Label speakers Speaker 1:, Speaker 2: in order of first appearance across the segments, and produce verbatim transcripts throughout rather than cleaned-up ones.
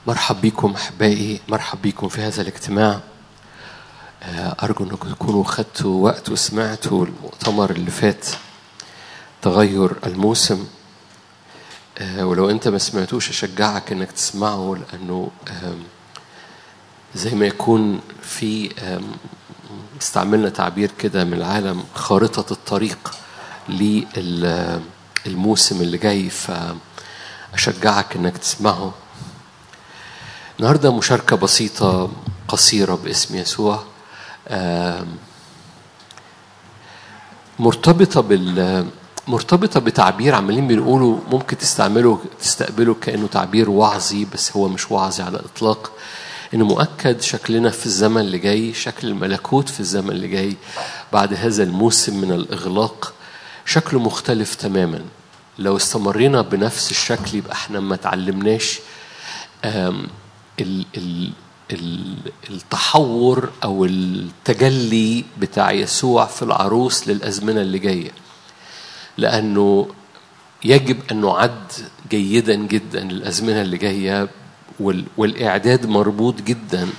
Speaker 1: مرحب بكم أحبائي، مرحب بكم في هذا الاجتماع. أرجو أنكم تكونوا خدتوا وقت وسمعتوا المؤتمر اللي فات تغير الموسم، ولو أنت ما سمعتوش أشجعك أنك تسمعه، لأنه زي ما يكون في استعملنا تعبير كده من العالم خارطة الطريق للموسم اللي جاي، فأشجعك أنك تسمعه. النهاردة مشاركة بسيطة قصيرة باسم يسوع، مرتبطة بال مرتبطة بتعبير عمالين بنقوله ممكن تستعمله تستقبله كأنه تعبير وعظي، بس هو مش وعظي على الإطلاق. إنه مؤكد شكلنا في الزمن اللي جاي، شكل الملكوت في الزمن اللي جاي بعد هذا الموسم من الإغلاق شكله مختلف تماما. لو استمرينا بنفس الشكل يبقى احنا ما تعلمناش التحور أو التجلي بتاع يسوع في العروس للأزمنة اللي جاية، لأنه يجب أن نعد جيدا جدا للأزمنة اللي جاية، والإعداد مربوط جدا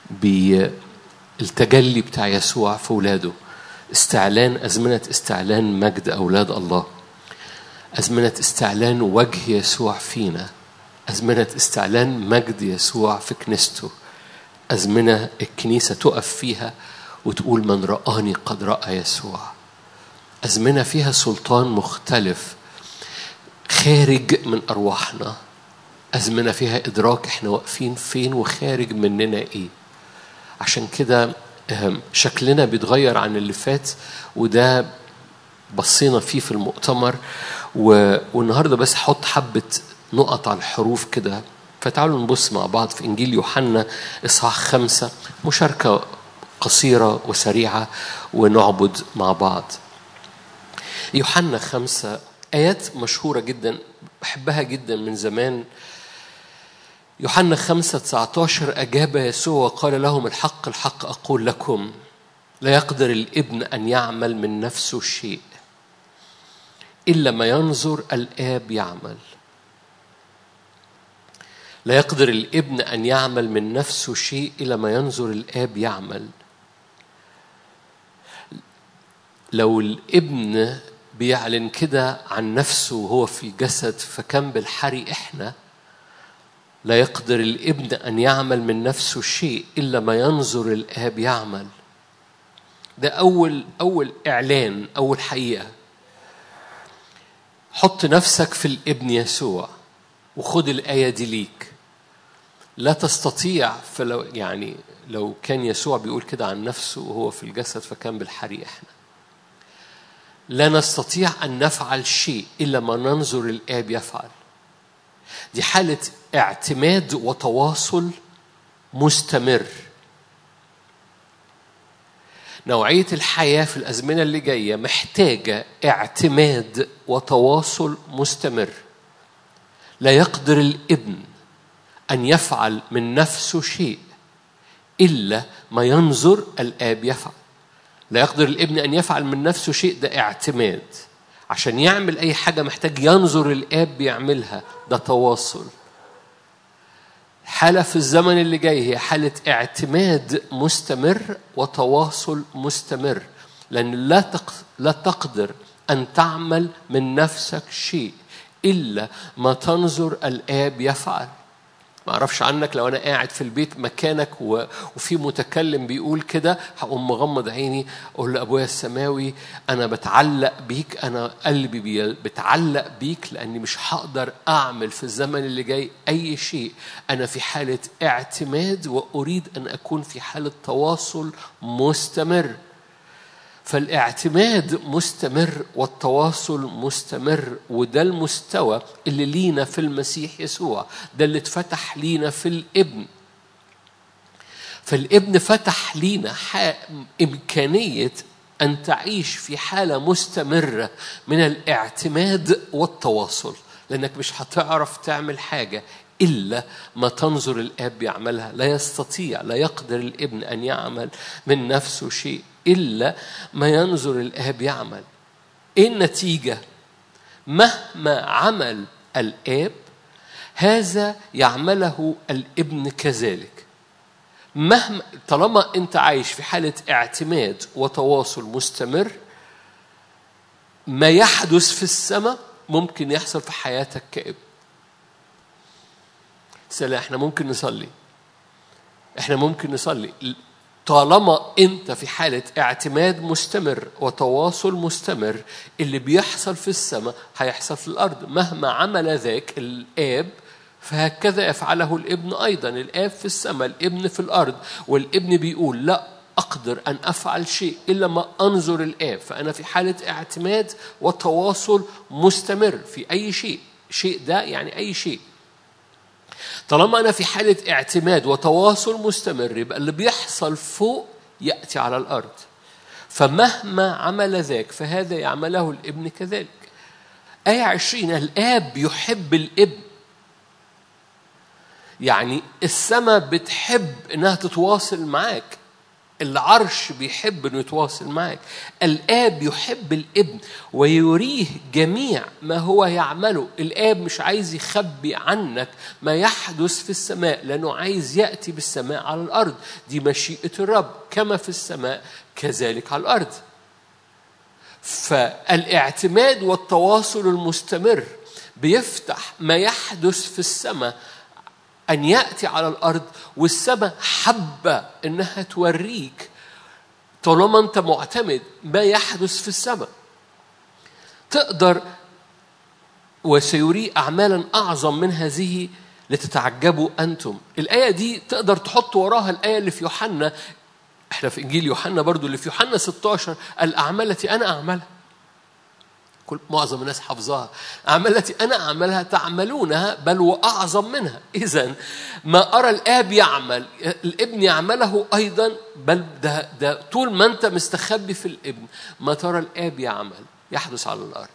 Speaker 1: بالتجلي بتاع يسوع في ولاده. استعلان أزمنة استعلان مجد أولاد الله، أزمنة استعلان وجه يسوع فينا، أزمنة استعلان مجد يسوع في كنيسته، أزمنة الكنيسة تقف فيها وتقول من رآني قد رأى يسوع. أزمنة فيها سلطان مختلف خارج من أرواحنا، أزمنة فيها إدراك إحنا واقفين فين وخارج مننا إيه. عشان كده شكلنا بيتغير عن اللي فات، وده بصينا فيه في المؤتمر. والنهاردة بس حط حبة نقط على الحروف كده، فتعالوا نبص مع بعض في إنجيل يوحنا إصحاح خمسة، مشاركة قصيرة وسريعة ونعبد مع بعض. يوحنا خمسة آيات مشهورة جدا بحبها جدا من زمان. يوحنا خمسة تسعة عشر أجاب يسوع وقال لهم الحق الحق أقول لكم لا يقدر الابن أن يعمل من نفسه شيء إلا ما ينظر الآب يعمل. لا يقدر الابن أن يعمل من نفسه شيء إلا ما ينظر الآب يعمل. لو الابن بيعلن كده عن نفسه وهو في الجسد، فكم بالحري إحنا لا يقدر الابن أن يعمل من نفسه شيء إلا ما ينظر الآب يعمل. ده أول أول إعلان، أول حقيقة. حط نفسك في الابن يسوع وخد الآية دي ليك. لا تستطيع، فلو يعني لو كان يسوع بيقول كده عن نفسه وهو في الجسد فكان بالحري إحنا لا نستطيع أن نفعل شيء إلا ما ننظر الآب يفعل. دي حالة اعتماد وتواصل مستمر. نوعية الحياة في الأزمنة اللي جاية محتاجة اعتماد وتواصل مستمر. لا يقدر الابن أن يفعل من نفسه شيء إلا ما ينظر الآب يفعل. لا يقدر الابن أن يفعل من نفسه شيء، ده اعتماد. عشان يعمل أي حاجة محتاج ينظر الآب بيعملها، ده تواصل. حالة في الزمن اللي جاي هي حالة اعتماد مستمر وتواصل مستمر، لأن لا لا تقدر أن تعمل من نفسك شيء إلا ما تنظر الآب يفعل. ما أعرفش عنك، لو أنا قاعد في البيت مكانك وفي متكلم بيقول كده هقوم مغمض عيني أقول لأبويا السماوي أنا بتعلق بيك، أنا قلبي بتعلق بيك، لأني مش هقدر أعمل في الزمن اللي جاي أي شيء. أنا في حالة اعتماد وأريد أن أكون في حالة تواصل مستمر. فالاعتماد مستمر والتواصل مستمر، وده المستوى اللي لينا في المسيح يسوع، ده اللي اتفتح لينا في الابن. فالابن فتح لينا إمكانية أن تعيش في حالة مستمرة من الاعتماد والتواصل، لأنك مش هتعرف تعمل حاجة إلا ما تنظر الآب يعملها. لا يستطيع، لا يقدر الابن أن يعمل من نفسه شيء إلا ما ينظر الآب يعمل. إيه النتيجة؟ مهما عمل الآب هذا يعمله الابن كذلك. مهما طالما أنت عايش في حالة اعتماد وتواصل مستمر، ما يحدث في السماء ممكن يحصل في حياتك كابن. سلام، احنا ممكن نصلي احنا ممكن نصلي طالما انت في حالة اعتماد مستمر وتواصل مستمر، اللي بيحصل في السماء هيحصل في الأرض. مهما عمل ذاك الآب فهكذا يفعله الابن أيضا. الآب في السماء، الابن في الأرض. والابن بيقول لا أقدر أن أفعل شيء إلا ما أنظر الآب. فأنا في حالة اعتماد وتواصل مستمر في أي شيء. شيء ده يعني أي شيء. طالما أنا في حالة اعتماد وتواصل مستمر، يبقى اللي بيحصل فوق يأتي على الأرض. فمهما عمل ذاك فهذا يعمله الابن كذلك. آية عشرين، الآب يحب الابن. يعني السماء بتحب إنها تتواصل معاك. العرش بيحب إنه يتواصل معاك. الآب يحب الابن ويريه جميع ما هو يعمله. الآب مش عايز يخبي عنك ما يحدث في السماء، لأنه عايز يأتي بالسماء على الأرض. دي مشيئة الرب، كما في السماء كذلك على الأرض. فالاعتماد والتواصل المستمر بيفتح ما يحدث في السماء أن يأتي على الأرض. والسماء حبة إنها توريك طالما أنت معتمد ما يحدث في السماء. تقدر وسيري أعمالا أعظم من هذه لتتعجبوا أنتم. الآية دي تقدر تحط وراها الآية اللي في يوحنا. إحنا في إنجيل يوحنا برضو اللي في يوحنا ستة عشر، الأعمال التي أنا أعملها. كل معظم الناس حافظاها. أعمال التي أنا أعملها تعملونها بل وأعظم منها. إذن ما أرى الآب يعمل الابن يعمله أيضا، بل ده, ده طول ما أنت مستخبي في الابن ما ترى الآب يعمل يحدث على الأرض.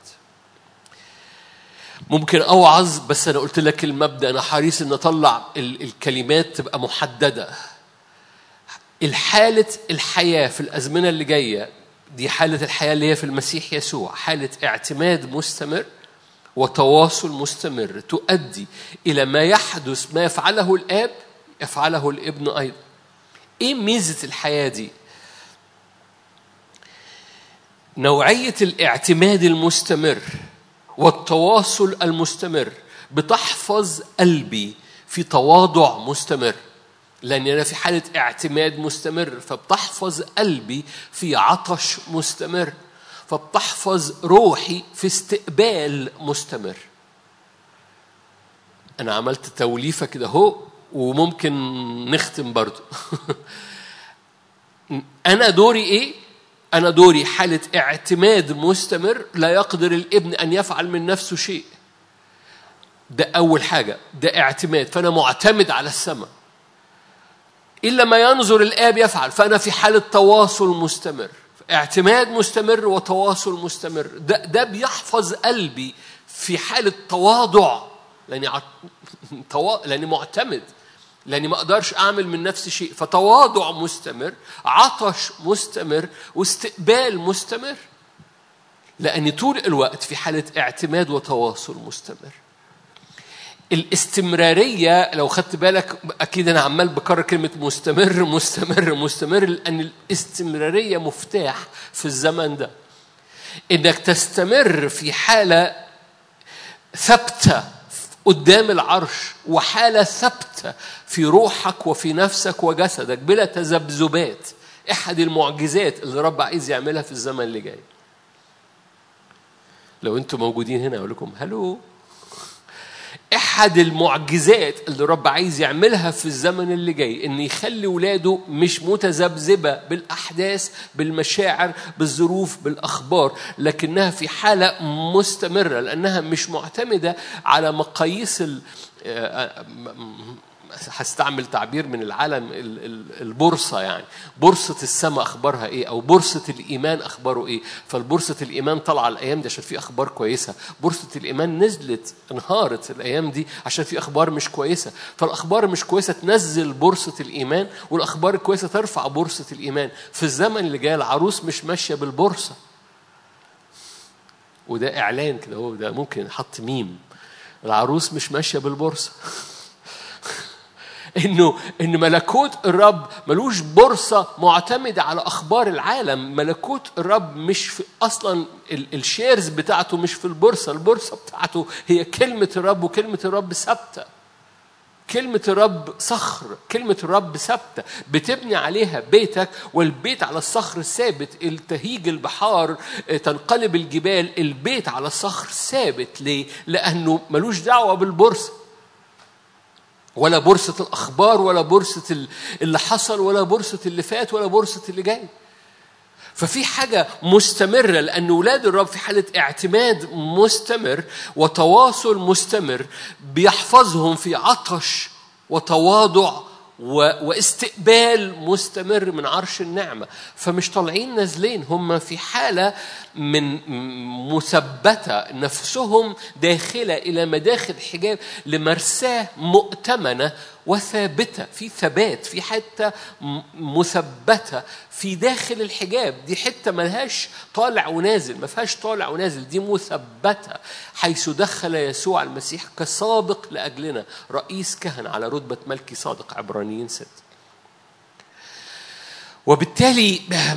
Speaker 1: ممكن أوعظ، بس أنا قلت لك المبدأ. أنا حريص أن أطلع الكلمات تبقى محددة. الحالة الحياة في الأزمنة اللي جاية دي حالة الحياة اللي هي في المسيح يسوع، حالة اعتماد مستمر وتواصل مستمر تؤدي إلى ما يحدث. ما يفعله الآب يفعله الابن أيضا. إيه ميزة الحياة دي؟ نوعية الاعتماد المستمر والتواصل المستمر بتحفظ قلبي في تواضع مستمر، لأن أنا في حالة اعتماد مستمر. فبتحفظ قلبي في عطش مستمر، فبتحفظ روحي في استقبال مستمر. أنا عملت توليفة كده هو، وممكن نختم برضو. أنا دوري إيه؟ أنا دوري حالة اعتماد مستمر. لا يقدر الابن أن يفعل من نفسه شيء. ده أول حاجة، ده اعتماد. فأنا معتمد على السماء إلا ما ينظر الآب يفعل. فأنا في حالة تواصل مستمر، اعتماد مستمر وتواصل مستمر. ده, ده بيحفظ قلبي في حالة تواضع، لأني عط... توا... لأني معتمد، لأني ما أقدرش أعمل من نفسي شيء. فتواضع مستمر، عطش مستمر، واستقبال مستمر، لأني طول الوقت في حالة اعتماد وتواصل مستمر. الاستمرارية لو خدت بالك، أكيد أنا عمال بكرر كلمة مستمر مستمر مستمر، لأن الاستمرارية مفتاح في الزمن ده. إنك تستمر في حالة ثابتة قدام العرش، وحالة ثابتة في روحك وفي نفسك وجسدك بلا تذبذبات. أحد المعجزات اللي رب عايز يعملها في الزمن اللي جاي. لو أنتم موجودين هنا أقول لكم هلو. أحد المعجزات اللي رب عايز يعملها في الزمن اللي جاي إن يخلي ولاده مش متذبذبة بالأحداث، بالمشاعر، بالظروف، بالأخبار، لكنها في حالة مستمرة، لأنها مش معتمدة على مقاييس ال هستعمل تعبير من العالم البورصة. يعني بورصة السماء أخبارها إيه، أو بورصة الإيمان أخباره إيه. فالبورصة الإيمان طلع الأيام دي عشان في أخبار كويسة، بورصة الإيمان نزلت انهارت الأيام دي عشان في أخبار مش كويسة. فالأخبار مش كويسة تنزل بورصة الإيمان، والأخبار الكويسة ترفع بورصة الإيمان. في الزمن اللي جاي العروس مش ماشية بالبورصة. وده إعلان كده، هو ده ممكن نحط ميم. العروس مش ماشية بالبورصة. إنه إن ملكوت الرب ملوش بورصة معتمدة على أخبار العالم. ملكوت الرب مش في أصلاً الشيرز بتاعته مش في البورصة. البورصة بتاعته هي كلمة الرب، وكلمة الرب ثابتة. كلمة الرب صخر، كلمة الرب ثابتة بتبني عليها بيتك، والبيت على الصخر الثابت. التهيج البحار، تنقلب الجبال، البيت على الصخر ثابت. ليه؟ لأنه ملوش دعوة بالبورصة، ولا بورصة الأخبار، ولا بورصة اللي حصل، ولا بورصة اللي فات، ولا بورصة اللي جاي. ففي حاجة مستمرة، لأن أولاد الرب في حالة اعتماد مستمر وتواصل مستمر بيحفظهم في عطش وتواضع واستقبال مستمر من عرش النعمة. فمش طالعين نازلين، هم في حالة من مثبتة نفسهم داخلة إلى مداخل حجاب لمرساه مؤتمنة وثابتة، في ثبات، في حتة مثبتة في داخل الحجاب. دي حتة ملهاش طالع ونازل، ما فيهاش طالع ونازل، دي مثبتة حيث دخل يسوع المسيح كسابق لأجلنا، رئيس كهنة على رتبة ملكي صادق، عبرانيين ست. وبالتالي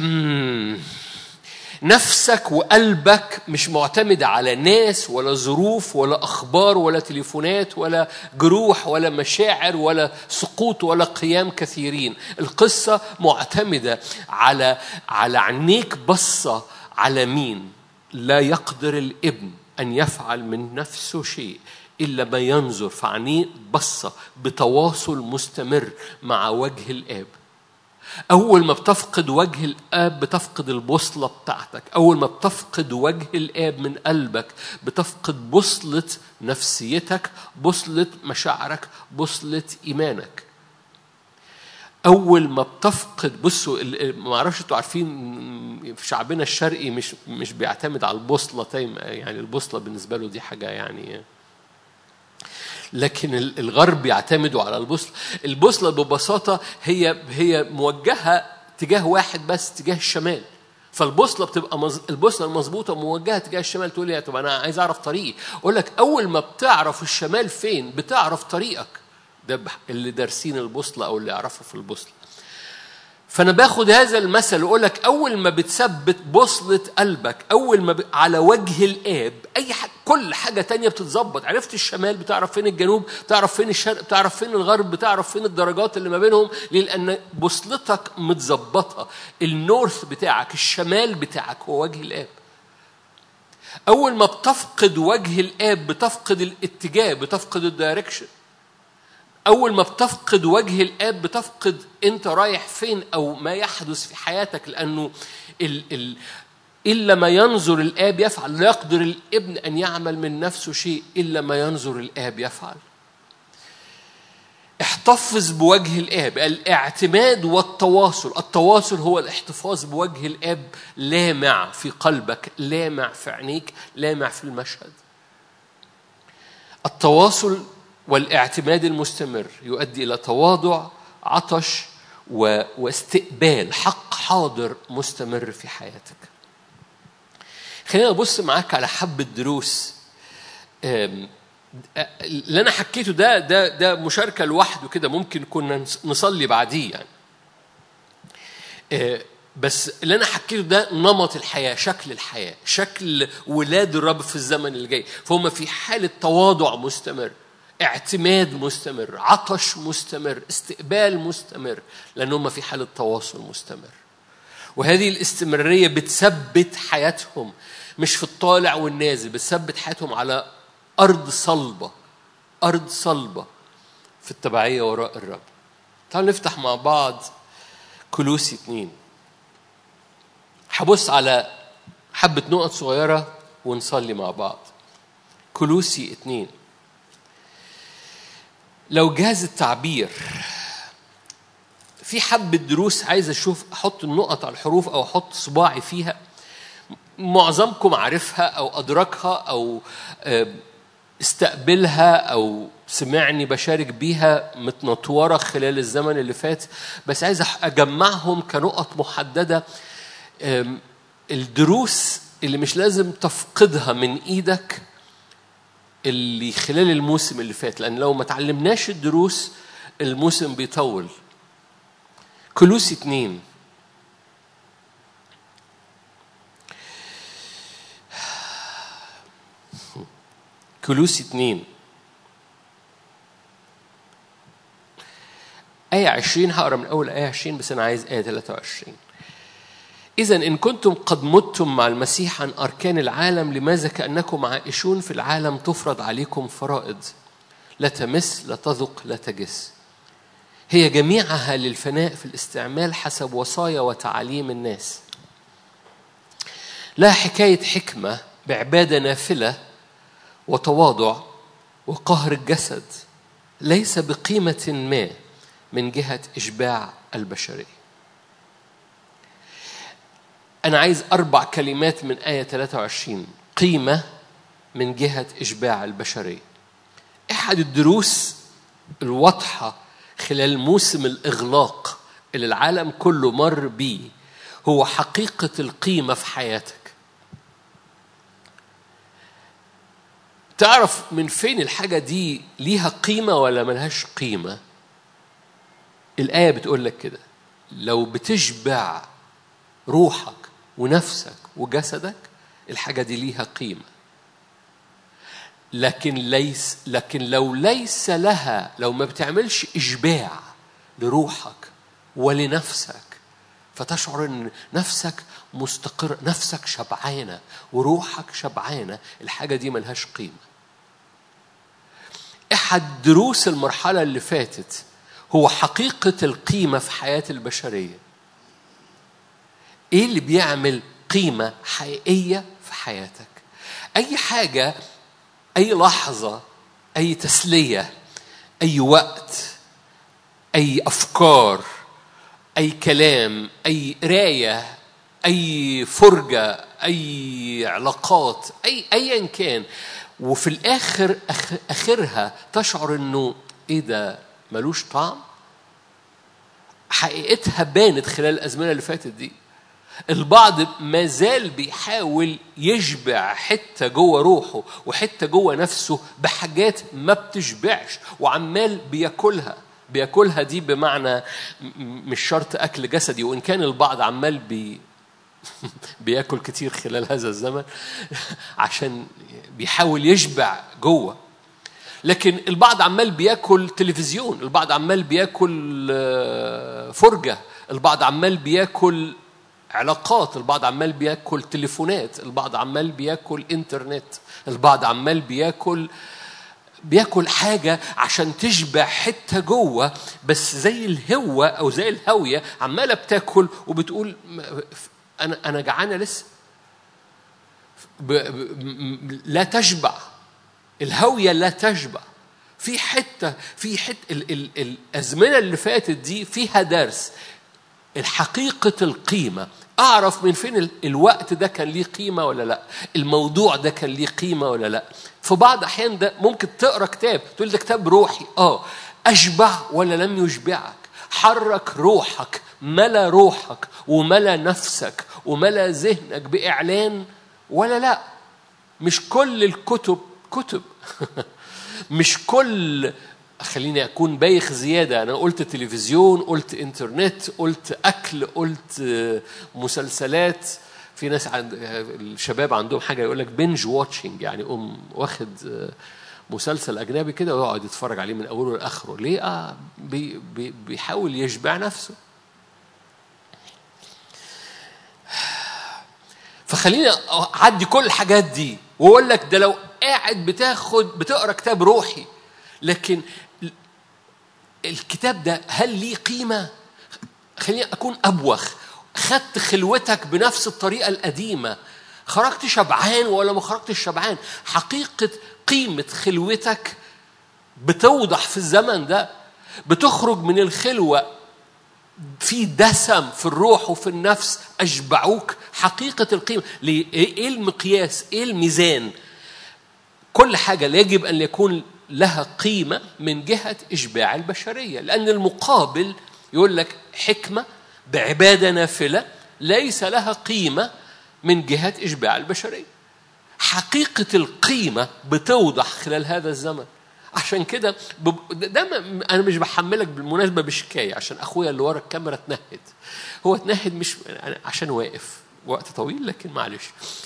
Speaker 1: نفسك وقلبك مش معتمدة على ناس ولا ظروف ولا أخبار ولا تليفونات ولا جروح ولا مشاعر ولا سقوط ولا قيام كثيرين. القصة معتمدة على على عينيك بصة على مين. لا يقدر الابن أن يفعل من نفسه شيء إلا ما ينظر، فعينيه بصة بتواصل مستمر مع وجه الآب. أول ما بتفقد وجه الآب بتفقد البوصلة بتاعتك. أول ما بتفقد وجه الآب من قلبك بتفقد بوصلة نفسيتك، بوصلة مشاعرك، بوصلة إيمانك. أول ما بتفقد، بصوا ما أعرفش أنتوا عارفين في شعبنا الشرقي مش مش بيعتمد على البوصلة، يعني البوصلة بالنسبة له دي حاجة يعني، لكن الغرب يعتمدوا على البوصلة. البوصلة ببساطة هي هي موجهة تجاه واحد بس، تجاه الشمال. فالبوصلة بتبقى مز... البوصلة المظبوطة موجهة تجاه الشمال. تقول لي طب أنا عايز أعرف طريقي. أقول لك أول ما بتعرف الشمال فين بتعرف طريقك. ده اللي دارسين البوصلة أو اللي يعرفوا في البوصلة. فأنا باخد هذا المثل وأقول لك أول ما بتثبت بوصلة قلبك، أول ما ب... على وجه الآب، أي حاجة كل حاجة تانية بتتظبط. عرفت الشمال بتعرف فين الجنوب، بتعرف فين الشرق، بتعرف فين الغرب، بتعرف فين الدرجات اللي ما بينهم، لأن بوصلتك متظبطة. النورث بتاعك، الشمال بتاعك هو وجه الآب. أول ما بتفقد وجه الآب بتفقد الاتجاه، بتفقد الدايركشن. أول ما بتفقد وجه الآب بتفقد أنت رايح فين أو ما يحدث في حياتك، لأنه ال ال إلا ما ينظر الآب يفعل. لا يقدر الابن أن يعمل من نفسه شيء إلا ما ينظر الآب يفعل. احتفظ بوجه الآب. الاعتماد والتواصل، التواصل هو الاحتفاظ بوجه الآب، لامع في قلبك، لامع في عينيك، لامع في المشهد. التواصل والاعتماد المستمر يؤدي إلى تواضع، عطش واستقبال حق حاضر مستمر في حياتك. خلينا نبص معاك على حبة دروس. اللي أنا حكيته ده ده ده مشاركة لوحده كده، ممكن كنا نصلي بعديه يعني. بس اللي أنا حكيته ده نمط الحياة، شكل الحياة، شكل ولاد الرب في الزمن اللي جاي. فهم في حالة تواضع مستمر، اعتماد مستمر، عطش مستمر، استقبال مستمر، لأنهم في حالة تواصل مستمر. وهذه الاستمرارية بتثبت حياتهم مش في الطالع والنازل، بتثبت حياتهم على أرض صلبة، أرض صلبة في التبعية وراء الرب. تعالوا نفتح مع بعض كولوسي اتنين. هبص على حبة نقط صغيرة ونصلي مع بعض. كولوسي اتنين. لو جاز التعبير في حبة دروس عايز أشوف أحط النقط على الحروف أو أحط صباعي فيها. معظمكم عارفها أو أدركها أو استقبلها أو سمعني بشارك بيها متنطورة خلال الزمن اللي فات، بس عايز أجمعهم كنقط محددة. الدروس اللي مش لازم تفقدها من إيدك، اللي خلال الموسم اللي فات، لأن لو ما تعلمناش الدروس الموسم بيطول. كولوسي اتنين كولوسي اتنين آية عشرين، هقرأ من أول آية عشرين بس أنا عايز آية ثلاثة وعشرين. إذن إن كنتم قد متم مع المسيح عن أركان العالم، لماذا كأنكم عائشون في العالم تفرض عليكم فرائض لا تمس لا تذق لا تجس، هي جميعها للفناء في الاستعمال حسب وصايا وتعاليم الناس، لا حكاية حكمة بعبادة نافلة وتواضع وقهر الجسد، ليس بقيمة ما من جهة إشباع البشرية. أنا عايز أربع كلمات من آية ثلاثة وعشرين. قيمة من جهة إشباع البشرية. أحد الدروس الواضحة خلال موسم الإغلاق اللي العالم كله مر بيه هو حقيقة القيمة في حياتك. تعرف من فين الحاجة دي ليها قيمة ولا ملهاش قيمة؟ الآية بتقول لك كده: لو بتشبع روحك ونفسك وجسدك الحاجة دي ليها قيمة. لكن ليس لكن لو ليس لها، لو ما بتعملش إشباع لروحك ولنفسك، فتشعر ان نفسك مستقر، نفسك شبعانة وروحك شبعانة، الحاجة دي ملهاش قيمة. أحد دروس المرحلة اللي فاتت هو حقيقة القيمة في حياة البشرية. إيه اللي بيعمل قيمة حقيقية في حياتك؟ أي حاجة، أي لحظة، أي تسلية، أي وقت، أي أفكار، أي كلام، أي قراية، أي فرجة، أي علاقات، أي أيا كان، وفي الآخر آخرها تشعر إنه إيه ده ملوش طعم. حقيقتها بانت خلال الأزمنة اللي فاتت دي. البعض ما زال بيحاول يشبع حتة جوه روحه وحتة جوه نفسه بحاجات ما بتشبعش، وعمال بياكلها. بياكلها دي بمعنى مش شرط أكل جسدي، وإن كان البعض عمال بي بياكل كتير خلال هذا الزمن عشان بيحاول يشبع جوه. لكن البعض عمال بياكل تلفزيون، البعض عمال بياكل فرجة، البعض عمال بياكل علاقات، البعض عمال بياكل تليفونات، البعض عمال بياكل انترنت، البعض عمال بياكل بياكل حاجة عشان تشبع حتة جوه، بس زي الهوة أو زي الهوية عمالة بتاكل وبتقول أنا أنا جعانة لسه، لا تشبع. الهوية لا تشبع. في حتة في حتة ال ال الأزمنة اللي فاتت دي فيها درس الحقيقة القيمة. أعرف من فين الوقت ده كان ليه قيمة ولا لا، الموضوع ده كان ليه قيمة ولا لا. في بعض أحيان ده ممكن تقرأ كتاب تقول ده كتاب روحي، آه أشبع ولا لم يشبعك؟ حرك روحك، ملا روحك وملا نفسك وملا ذهنك بإعلان ولا لا؟ مش كل الكتب كتب مش كل، خليني أكون بايخ زيادة، أنا قلت تلفزيون، قلت إنترنت، قلت أكل، قلت مسلسلات. في ناس عند الشباب عندهم حاجة يقولك بنج واتشنج، يعني أم واخد مسلسل أجنبي كده ويقعد يتفرج عليه من أوله لآخره. ليه؟ آه بي بي بيحاول يشبع نفسه. فخليني أعدي كل الحاجات دي وأقول لك ده لو قاعد بتاخد بتقرأ كتاب روحي، لكن الكتاب ده هل ليه قيمة؟ خليني أكون أبوخ. خدت خلوتك بنفس الطريقة القديمة، خرجت شبعان ولا ما خرجتش شبعان؟ حقيقة قيمة خلوتك بتوضح في الزمن ده. بتخرج من الخلوة في دسم في الروح وفي النفس أشبعوك. حقيقة القيمة إيه؟ المقياس؟ إيه الميزان؟ كل حاجة يجب أن يكون لها قيمة من جهة إشباع البشرية، لأن المقابل يقول لك حكمة بعبادة نافلة ليس لها قيمة من جهة إشباع البشرية. حقيقة القيمة بتوضح خلال هذا الزمن. عشان كده ده أنا مش بحملك بالمناسبة بشكاية، عشان أخويا اللي ورا الكاميرا اتنهد. هو اتنهد مش عشان واقف وقت طويل، لكن معلش.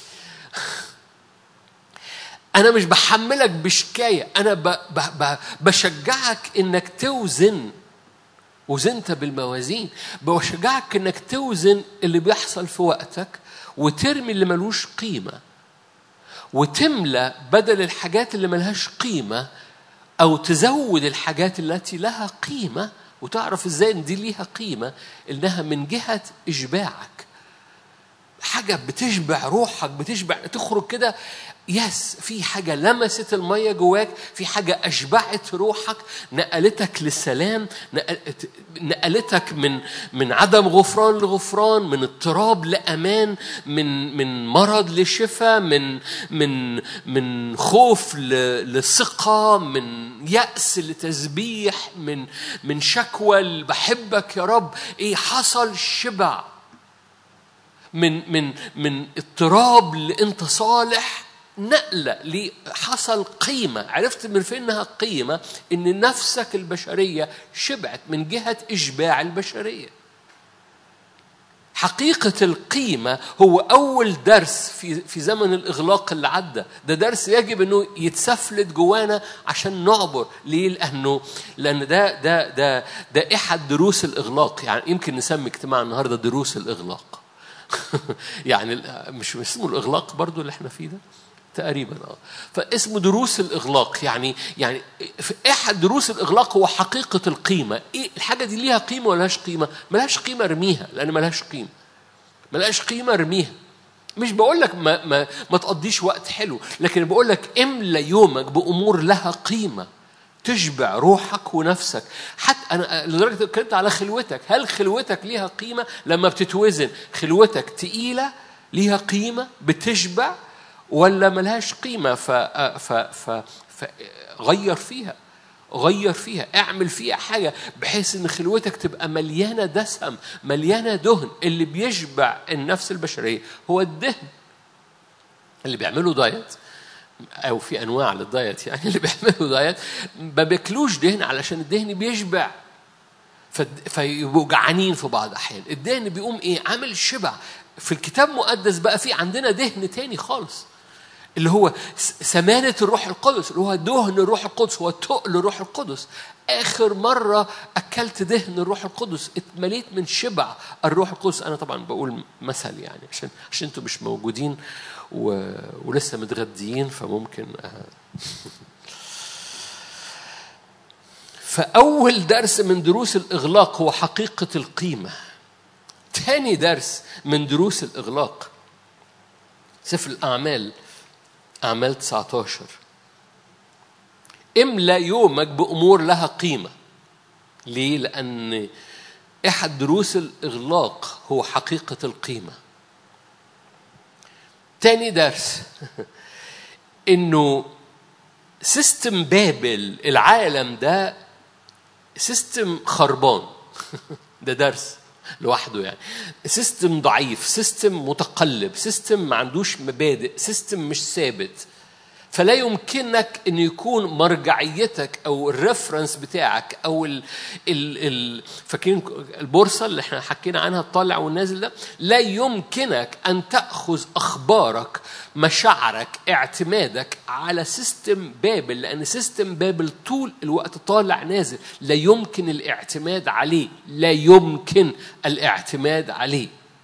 Speaker 1: أنا مش بحملك بشكاية، أنا ب ب ب بشجعك إنك توزن. وزنت بالموازين، بشجعك إنك توزن اللي بيحصل في وقتك وترمي اللي ملوش قيمة، وتملى بدل الحاجات اللي ملهاش قيمة، أو تزود الحاجات التي لها قيمة. وتعرف إزاي إن دي ليها قيمة؟ إنها من جهة إشباعك، حاجة بتشبع روحك، بتشبع تخرج كده. يس، في حاجة لمست المية جواك، في حاجة أشبعت روحك، نقلتك للسلام، نقلتك من من عدم غفران لغفران، من اضطراب لأمان، من من مرض لشفاء، من من من خوف لثقة، من يأس لتسبيح، من من شكوى بحبك يا رب. إيه حصل؟ شبع. من من من اضطراب لأنت صالح، نقلة لي حصل قيمة. عرفت من فين إنها قيمة؟ إن نفسك البشرية شبعت من جهة إشباع البشرية. حقيقة القيمة هو أول درس في في زمن الإغلاق اللي عدى. ده درس يجب إنه يتسفلت جوانا عشان نعبر. ليه؟ لأنه لأن ده ده ده ده أحد دروس الإغلاق. يعني يمكن نسمي اجتماع النهاردة دروس الإغلاق. يعني مش اسمه الإغلاق برضو اللي احنا فيه ده تقريبا اه فاسمه دروس الإغلاق. يعني يعني في أحد دروس الإغلاق هو حقيقة القيمة. إيه الحاجة دي؟ ليها قيمة ولا لهاش قيمة؟ ملهاش قيمة ارميها، لأن ملهاش قيمة. ملهاش قيمة ارميها. مش بقول لك ما ما ما تقضيش وقت حلو، لكن بقول لك املى يومك بأمور لها قيمة تشبع روحك ونفسك. حتى أنا لدرجة اتكلمت على خلوتك. هل خلوتك ليها قيمة؟ لما بتتوزن خلوتك تقيلة ليها قيمة بتشبع ولا ملهاش قيمة؟ ف ف ف فغير فيها، غير فيها، اعمل فيها حاجة بحيث ان خلوتك تبقى مليانة دسم، مليانة دهن. اللي بيشبع النفس البشرية هو الدهن. اللي بيعملوا دايت أو في أنواع للدايت، يعني اللي بيعملوا دايت ما بياكلوش دهن علشان الدهن بيشبع، فيبقوا جعانين في بعض أحيان. الدهن بيقوم إيه؟ عامل شبع. في الكتاب المقدس بقى في عندنا دهن تاني خالص، اللي هو سمانة الروح القدس، اللي هو دهن الروح القدس، هو تقل الروح القدس. آخر مرة أكلت دهن الروح القدس اتمليت من شبع الروح القدس. أنا طبعا بقول مثل يعني عشان عشان أنتوا مش موجودين و... ولسه متغديين فممكن فأول درس من دروس الإغلاق هو حقيقة القيمة. تاني درس من دروس الإغلاق سفر الأعمال، أعمال تسعة عشر. املى يومك بأمور لها قيمة. ليه؟ لأن أحد دروس الإغلاق هو حقيقة القيمة. تاني درس إنه سيستم بابل، العالم ده سيستم خربان. ده درس لوحده، يعني سيستم ضعيف، سيستم متقلب، سيستم ما عندوش مبادئ، سيستم مش ثابت. فلا يمكنك أن يكون مرجعيتك أو الريفرنس بتاعك أو ال ال ال فاكرين البورصة اللي احنا حكينا عنها الطالع والنازل ده؟ لا يمكنك أن تأخذ أخبارك، مشاعرك، اعتمادك على سيستم بابل، لأن سيستم بابل طول الوقت طالع نازل. لا يمكن الاعتماد عليه، لا يمكن الاعتماد عليه.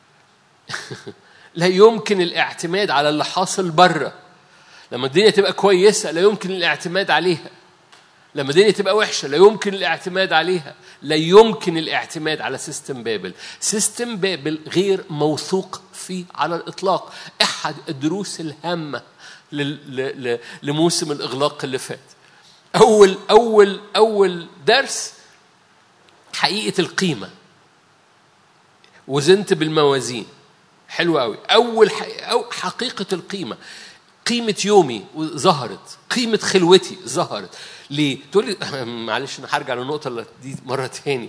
Speaker 1: لا يمكن الاعتماد على اللي حاصل بره. لما الدنيا تبقى كويسة لا يمكن الاعتماد عليها. لما الدنيا تبقى وحشة لا يمكن الاعتماد عليها. لا يمكن الاعتماد على سيستم بابل. سيستم بابل غير موثوق فيه على الإطلاق. أحد الدروس الهامة لموسم الإغلاق اللي فات. أول أول أول درس حقيقة القيمة. وزنت بالموازين. حلو قوي. أول حقيقة القيمة. قيمة يومي ظهرت، قيمة خلوتي ظهرت. ليه؟ تقول لي معلش أنا هرجع للنقطة دي مرة تاني.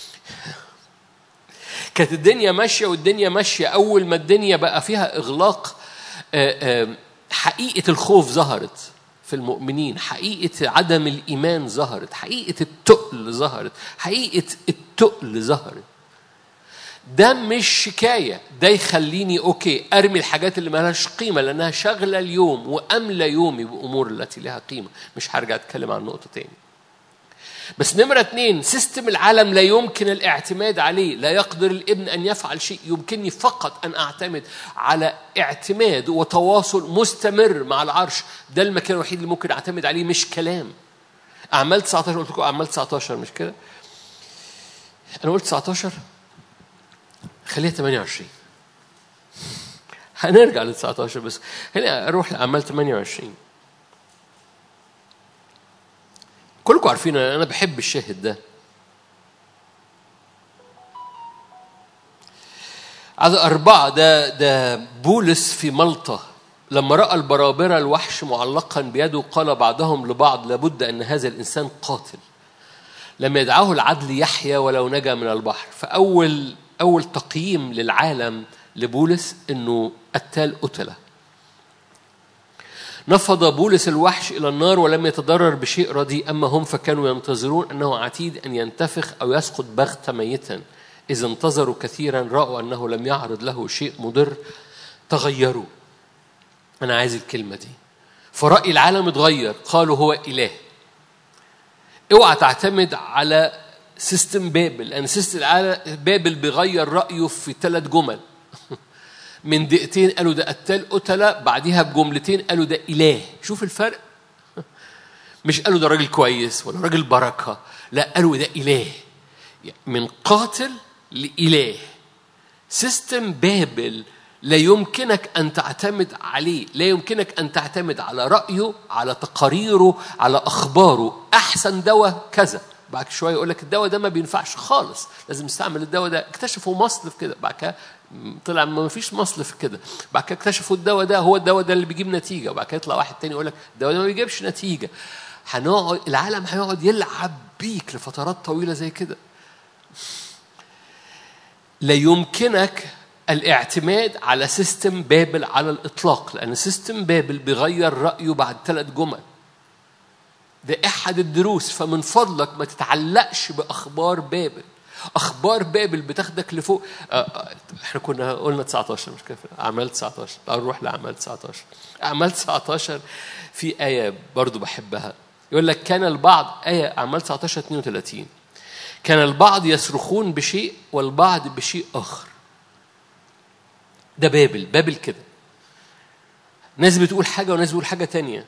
Speaker 1: كانت الدنيا ماشية والدنيا ماشية. أول ما الدنيا بقى فيها إغلاق، آآ آآ حقيقة الخوف ظهرت في المؤمنين، حقيقة عدم الإيمان ظهرت، حقيقة التقل ظهرت، حقيقة التقل ظهرت. ده مش شكاية، ده يخليني أوكي أرمي الحاجات اللي ما لهاش قيمة لأنها شغلة اليوم وأملى يومي بأمور التي لها قيمة. مش هرجع أتكلم عن نقطة تاني. بس نمرة اتنين، سيستم العالم لا يمكن الاعتماد عليه. لا يقدر الابن أن يفعل شيء، يمكنني فقط أن أعتمد على اعتماد وتواصل مستمر مع العرش. ده المكان الوحيد اللي ممكن أعتمد عليه، مش كلام. أعمال تسعة عشر، قلت لكم أعمال تسعة عشر مش كده؟ أنا قلت تسعة عشر، خليها ثمانية وعشرين. هنرجع ل تسعة عشر بس خلينا أروح لأعمال ثمانية وعشرين. كلكم عارفين أنا بحب الشاهد ده. عدد أربعة، ده ده بولس في ملطة لما رأى البرابرة الوحش معلقا بيده قال بعضهم لبعض لابد أن هذا الإنسان قاتل، لم يدعه العدل يحيى ولو نجا من البحر. فأول أول تقييم للعالم لبولس إنه قتال قتلة. نفض بولس الوحش إلى النار ولم يتضرر بشيء رديء، أما هم فكانوا ينتظرون أنه عتيد أن ينتفخ أو يسقط بغتة ميتا. إذا انتظروا كثيرا رأوا أنه لم يعرض له شيء مضر تغيروا. أنا عايز الكلمة دي. فرأي العالم اتغير، قالوا هو إله. اوعى تعتمد على سيستم بابل، لأن سيستم بابل بيغير رأيه في ثلاث جمل. من دقيقتين قالوا ده قتال قتلة، بعديها بجملتين قالوا ده إله. شوف الفرق. مش قالوا ده راجل كويس ولا راجل بركة، لا قالوا ده إله. من قاتل لإله. سيستم بابل لا يمكنك أن تعتمد عليه، لا يمكنك أن تعتمد على رأيه، على تقاريره، على أخباره. أحسن دواء كذا، بعد شوية يقول لك الدواء ده ما بينفعش خالص، لازم نستعمل الدواء ده. اكتشفوا مصل في كده، بعد كده طلع ما فيش مصل في كده، بعد كده اكتشفوا الدواء ده هو الدواء ده اللي بيجيب نتيجة، وبعد كده يطلع واحد تاني يقول لك الدواء ده ما بيجيبش نتيجة. هنقعد العالم هيقعد يلعب بيك لفترات طويلة زي كده. لا يمكنك الاعتماد على سيستم بابل على الإطلاق، لأن سيستم بابل بيغير رأيه بعد ثلاث جمل. ده أحد الدروس. فمن فضلك ما تتعلقش بأخبار بابل. أخبار بابل بتاخدك لفوق. احنا كنا قلنا تسعة عشر مش كده؟ أعمال تسعة عشر. تعالوا نروح لأعمال تسعة عشر. أعمال تسعة عشر في آية برضو بحبها، يقول لك كان البعض، آية أعمال تسعة عشر اثنين وثلاثين، كان البعض يصرخون بشيء والبعض بشيء آخر. ده بابل. بابل كده، ناس بتقول حاجة وناس بتقول حاجة تانية.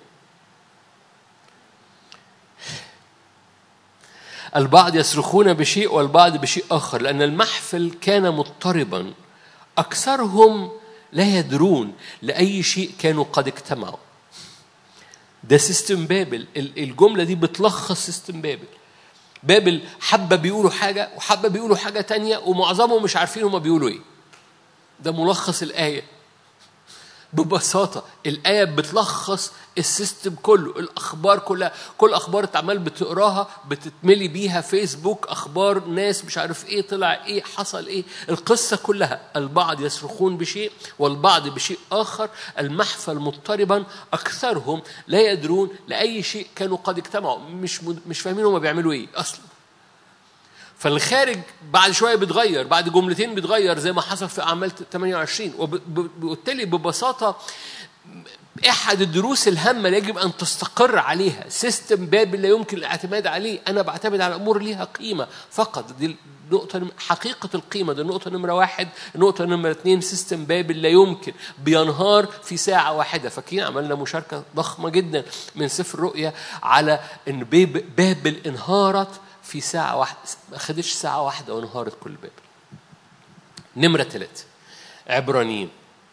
Speaker 1: البعض يصرخون بشيء والبعض بشيء آخر، لأن المحفل كان مضطربا، أكثرهم لا يدرون لأي شيء كانوا قد اجتمعوا. ده سيستم بابل. الجملة دي بتلخص سيستم بابل. بابل حبة بيقولوا حاجة وحبة بيقولوا حاجة تانية، ومعظمهم مش عارفين هما بيقولوا ايه. ده ملخص الآية ببساطة. الآية بتلخص السيستم كله، الأخبار كلها. كل أخبار تعمل بتقراها بتتملي بيها فيسبوك، أخبار ناس مش عارف إيه طلع إيه حصل إيه. القصة كلها البعض يصرخون بشيء والبعض بشيء آخر، المحفل مضطربا، أكثرهم لا يدرون لأي شيء كانوا قد اجتمعوا. مش مش فاهمين هم بيعملوا إيه أصلا. فالخارج بعد شوية بتغير، بعد جملتين بتغير، زي ما حصل في أعمال ثمانية وعشرين. وبالتالي ببساطة أحد الدروس الهامة اللي يجب أن تستقر عليها سيستم بابل لا يمكن الاعتماد عليه. أنا بعتمد على أمور ليها قيمة فقط. دي نقطة حقيقة القيمة. دي النقطة نمرة واحد. النقطة نمرة اثنين، سيستم بابل لا يمكن، بينهار في ساعة واحدة. فاكرين عملنا مشاركة ضخمة جدا من سفر الرؤيا على أن بابل انهارت في ساعة واحدة، ما خدش ساعة واحدة وانهارت كل بابل. نمرة ثلاثة، عبرانيين.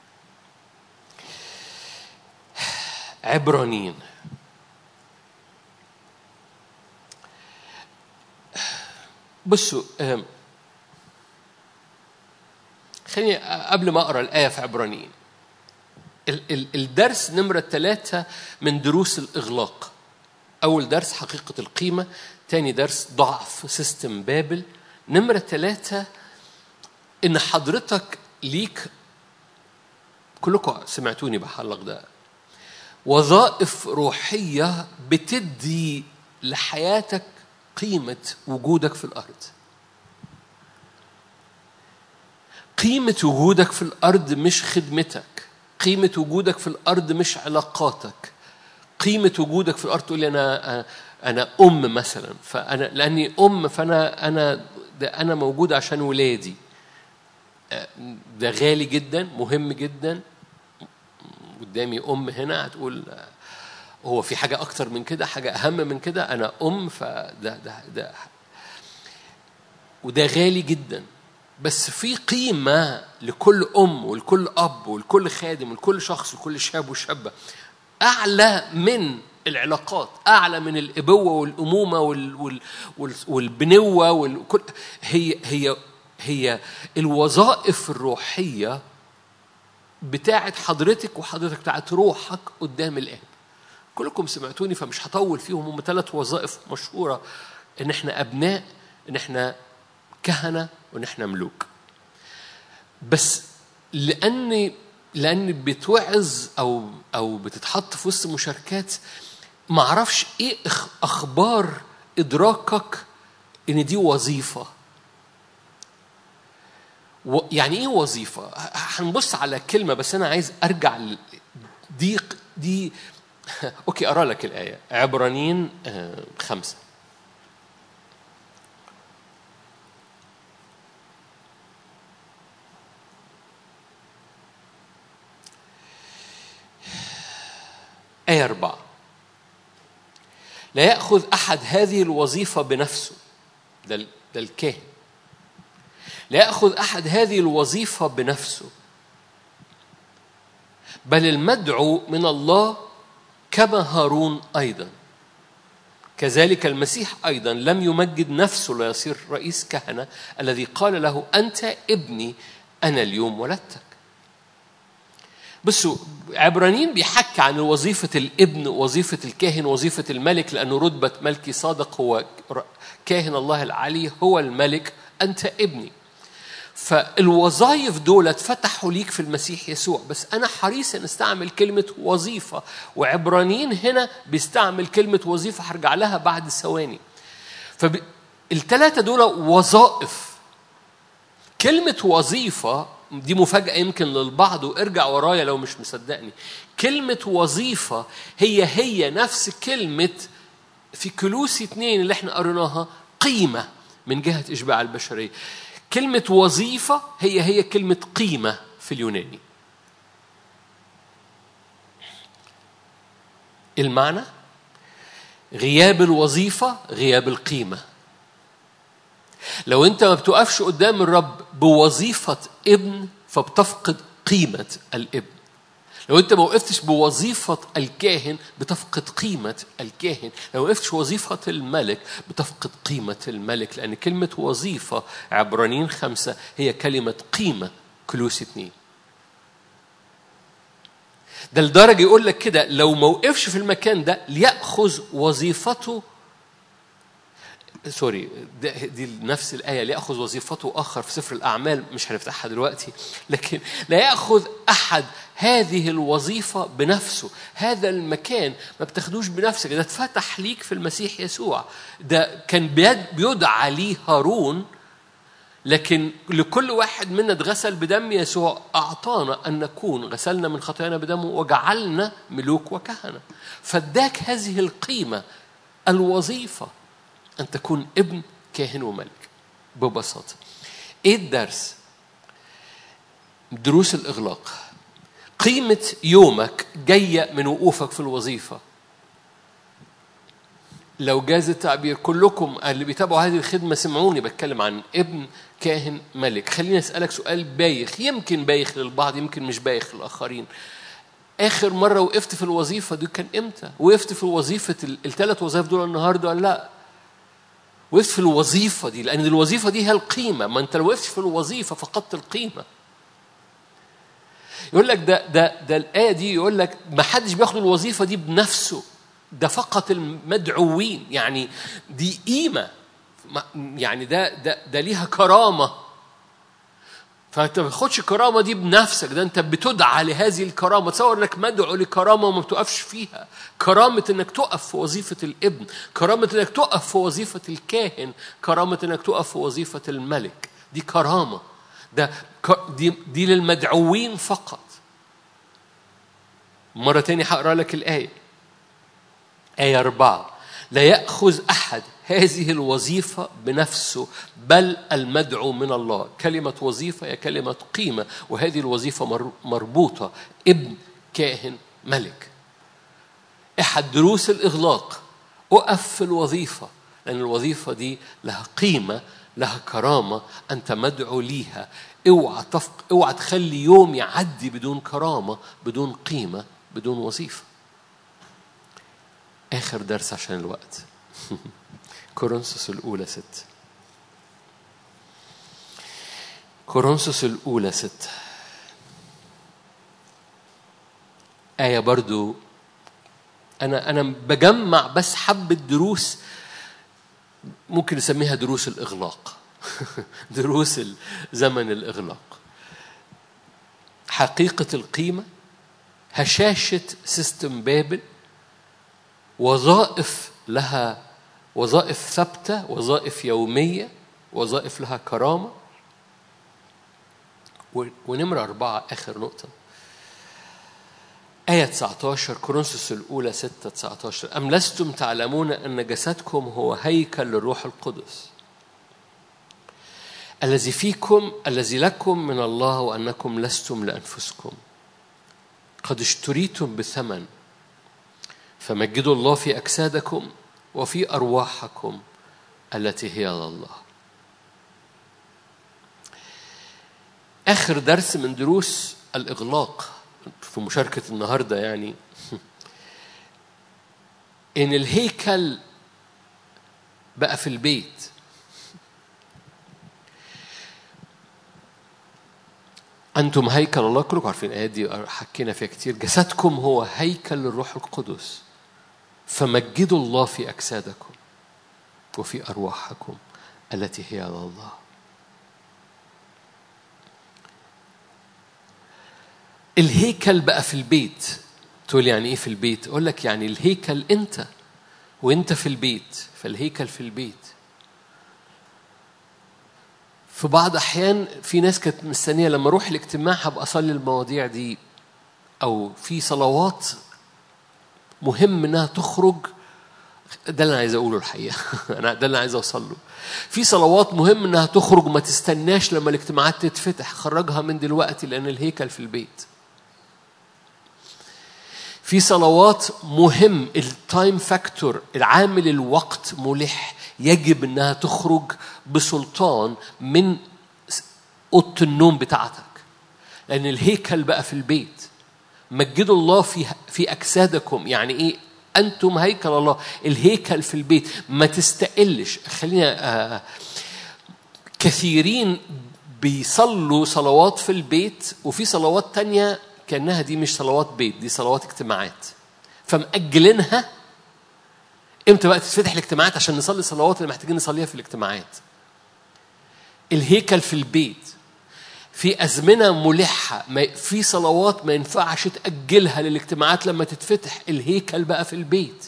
Speaker 1: عبرانيين بصوا، خليني قبل ما أقرأ الآية في عبرانيين، الدرس نمرة ثلاثة من دروس الإغلاق. أول درس حقيقة القيمة، تاني درس ضعف سيستم بابل، نمرة ثلاثة إن حضرتك ليك، كلكم سمعتوني بحلق ده، وظائف روحية بتدي لحياتك قيمة وجودك في الأرض. قيمة وجودك في الأرض مش خدمتك، قيمة وجودك في الأرض مش علاقاتك. قيمة وجودك في الأرض تقول لي أنا أنا أم مثلا، فأنا لأني أم فأنا أنا ده أنا موجود عشان ولادي. ده غالي جدا، مهم جدا. قدامي أم هنا هتقول هو في حاجة أكتر من كده، حاجة أهم من كده؟ أنا أم، فده ده ده وده غالي جدا. بس في قيمة لكل أم ولكل أب ولكل خادم ولكل شخص ولكل شاب وشابة أعلى من العلاقات، أعلى من الأبوة والأمومة وال وال وال والبنوة والكل. هي هي هي الوظائف الروحية بتاعت حضرتك وحضرتك بتاعت روحك قدام الآب. كلكم سمعتوني فمش هطول فيهم. هم ثلاث وظائف مشهورة: إن إحنا أبناء، إن إحنا كهنة، وإن إحنا ملوك. بس لأن لأن بتوعظ أو أو بتتحط في وسط مشاركات، ما أعرفش إيه أخبار إدراكك إن دي وظيفة. يعني إيه وظيفة؟ هنبص على كلمة، بس أنا عايز أرجع دي دي أوكي أرى لك الآية. عبرانيين خمسة. آية أربعة: لا يأخذ أحد هذه الوظيفة بنفسه. ده, ده الكاهن. لا يأخذ أحد هذه الوظيفة بنفسه، بل المدعو من الله كما هارون أيضا. كذلك المسيح أيضا لم يمجد نفسه ليصير رئيس كهنة، الذي قال له أنت ابني أنا اليوم ولدتك. بس عبرانيين بيحكي عن وظيفة الابن، وظيفة الكاهن، وظيفة الملك، لأنه رتبة ملكي صادق هو كاهن الله العلي، هو الملك. أنت ابني. فالوظائف دول اتفتحوا ليك في المسيح يسوع. بس أنا حريص أن استعمل كلمة وظيفة، وعبرانيين هنا بيستعمل كلمة وظيفة هرجع لها بعد ثواني. فالثلاثة دول وظائف. كلمة وظيفة دي مفاجأة يمكن للبعض، وارجع ورايا لو مش مصدقني. كلمة وظيفة هي هي نفس كلمة في كولوسي اثنين اللي احنا قريناها قيمة من جهة إشباع البشرية. كلمة وظيفة هي هي كلمة قيمة في اليوناني. المعنى غياب الوظيفة غياب القيمة. لو أنت ما بتوقفش قدام الرب بوظيفة ابن فبتفقد قيمة الابن. لو أنت ما وقفتش بوظيفة الكاهن بتفقد قيمة الكاهن. لو وقفتش وظيفة الملك بتفقد قيمة الملك. لأن كلمة وظيفة عبرانيين خمسة هي كلمة قيمة كولوسي اثنين. ده لدرجة يقول لك كده: لو ما وقفش في المكان ده ليأخذ وظيفته، سوري دي نفس الآية، ليأخذ وظيفته آخر في سفر الأعمال، مش هنفتحها دلوقتي، لكن لا يأخذ أحد هذه الوظيفة بنفسه. هذا المكان ما بتاخدوش بنفسك، ده اتفتح ليك في المسيح يسوع. ده كان بيدعى ليه هارون، لكن لكل واحد منا اتغسل بدم يسوع أعطانا أن نكون غسلنا من خطايانا بدمه وجعلنا ملوك وكهنة. فاداك هذه القيمة، الوظيفة أن تكون ابن كاهن وملك. ببساطة إيه الدرس؟ دروس الإغلاق. قيمة يومك جاية من وقوفك في الوظيفة. لو جاز التعبير، كلكم اللي بيتابعوا هذه الخدمة سمعوني بتكلم عن ابن كاهن ملك. خليني أسألك سؤال بايخ، يمكن بايخ للبعض يمكن مش بايخ للآخرين. آخر مرة وقفت في الوظيفة دي كان إمتى؟ وقفت في الوظيفة الثلاث وظائف دول النهاردة ولا لا؟ وقفت في الوظيفة دي، لأن الوظيفة دي هي القيمة. ما أنت لو وقفت في الوظيفة فقدت القيمة. يقول لك ده ده ده الآية دي يقول لك ما حدش بياخد الوظيفة دي بنفسه، ده فقط المدعوين. يعني دي قيمة، يعني ده ده ده ليها كرامة. فأنت ما بتاخدش الكرامة دي بنفسك، ده أنت بتدعى لهذه الكرامة. تصور أنك مدعو لكرامة وما بتقفش فيها. كرامة أنك تقف في وظيفة الابن، كرامة أنك تقف في وظيفة الكاهن، كرامة أنك تقف في وظيفة الملك. دي كرامة، ده دي, دي للمدعوين فقط. مرة تاني هقرأ لك الآية، آية أربعة: لا يأخذ أحد هذه الوظيفة بنفسه بل المدعو من الله. كلمة وظيفة هي كلمة قيمة، وهذه الوظيفة مربوطة ابن كاهن ملك. أحد دروس الإغلاق أقف في الوظيفة، لأن الوظيفة دي لها قيمة، لها كرامة، أنت مدعو ليها. اوعى تفق... اوعى تخلي يوم يعدي بدون كرامة، بدون قيمة، بدون وظيفة. آخر درس عشان الوقت. كورنثوس الأولى ست. كورنثوس الأولى ست آية برضو. أنا أنا بجمع بس حبة دروس ممكن نسميها دروس الإغلاق. دروس زمن الإغلاق. حقيقة القيمة، هشاشة سيستم بابل، وظائف لها وظائف ثابتة، وظائف يومية، وظائف لها كرامة. ونمرة أربعة آخر نقطة، آية تسعة عشر، كورنثوس الأولى ستة تسعة عشر: أم لستم تعلمون أن جسدكم هو هيكل للروح القدس الذي فيكم الذي لكم من الله، وأنكم لستم لأنفسكم، قد اشتريتم بثمن، فمجدوا الله في أجسادكم وفي أرواحكم التي هي لله. آخر درس من دروس الإغلاق في مشاركة النهاردة، يعني إن الهيكل بقى في البيت. أنتم هيكل الله، كلكم عارفين الآيات دي حكينا فيها كتير. جسدكم هو هيكل للروح القدس، فمجدوا الله في أجسادكم وفي أرواحكم التي هي لله. الهيكل بقى في البيت. تقول يعني إيه في البيت؟ أقول لك يعني الهيكل أنت، وأنت في البيت، فالهيكل في البيت. في بعض أحيان في ناس كانت مستنية لما أروح الاجتماع هبقى أصلي المواضيع دي، أو في صلوات مهم إنها تخرج. ده اللي أنا عايز أقوله الحقيقة. أنا ده اللي عايز أوصل له. في صلوات مهم إنها تخرج، ما تستناش لما الاجتماعات تتفتح، خرجها من دلوقتي لأن الهيكل في البيت. في صلوات مهم التايم فاكتور، العامل الوقت ملح، يجب إنها تخرج بسلطان من أوضة النوم بتاعتك، لأن الهيكل بقى في البيت. مجدوا الله في في أجسادكم. يعني إيه؟ أنتم هيكل الله، الهيكل في البيت. ما تستقلش. خلينا آه كثيرين بيصلوا صلوات في البيت، وفي صلوات تانية كأنها دي مش صلوات بيت، دي صلوات اجتماعات، فمأجلينها. امتى بقى تتفتح الاجتماعات عشان نصلي الصلوات اللي محتاجين نصليها في الاجتماعات؟ الهيكل في البيت. في أزمنة ملحة، في صلوات ما ينفعش تأجلها للاجتماعات لما تتفتح. الهيكل بقى في البيت،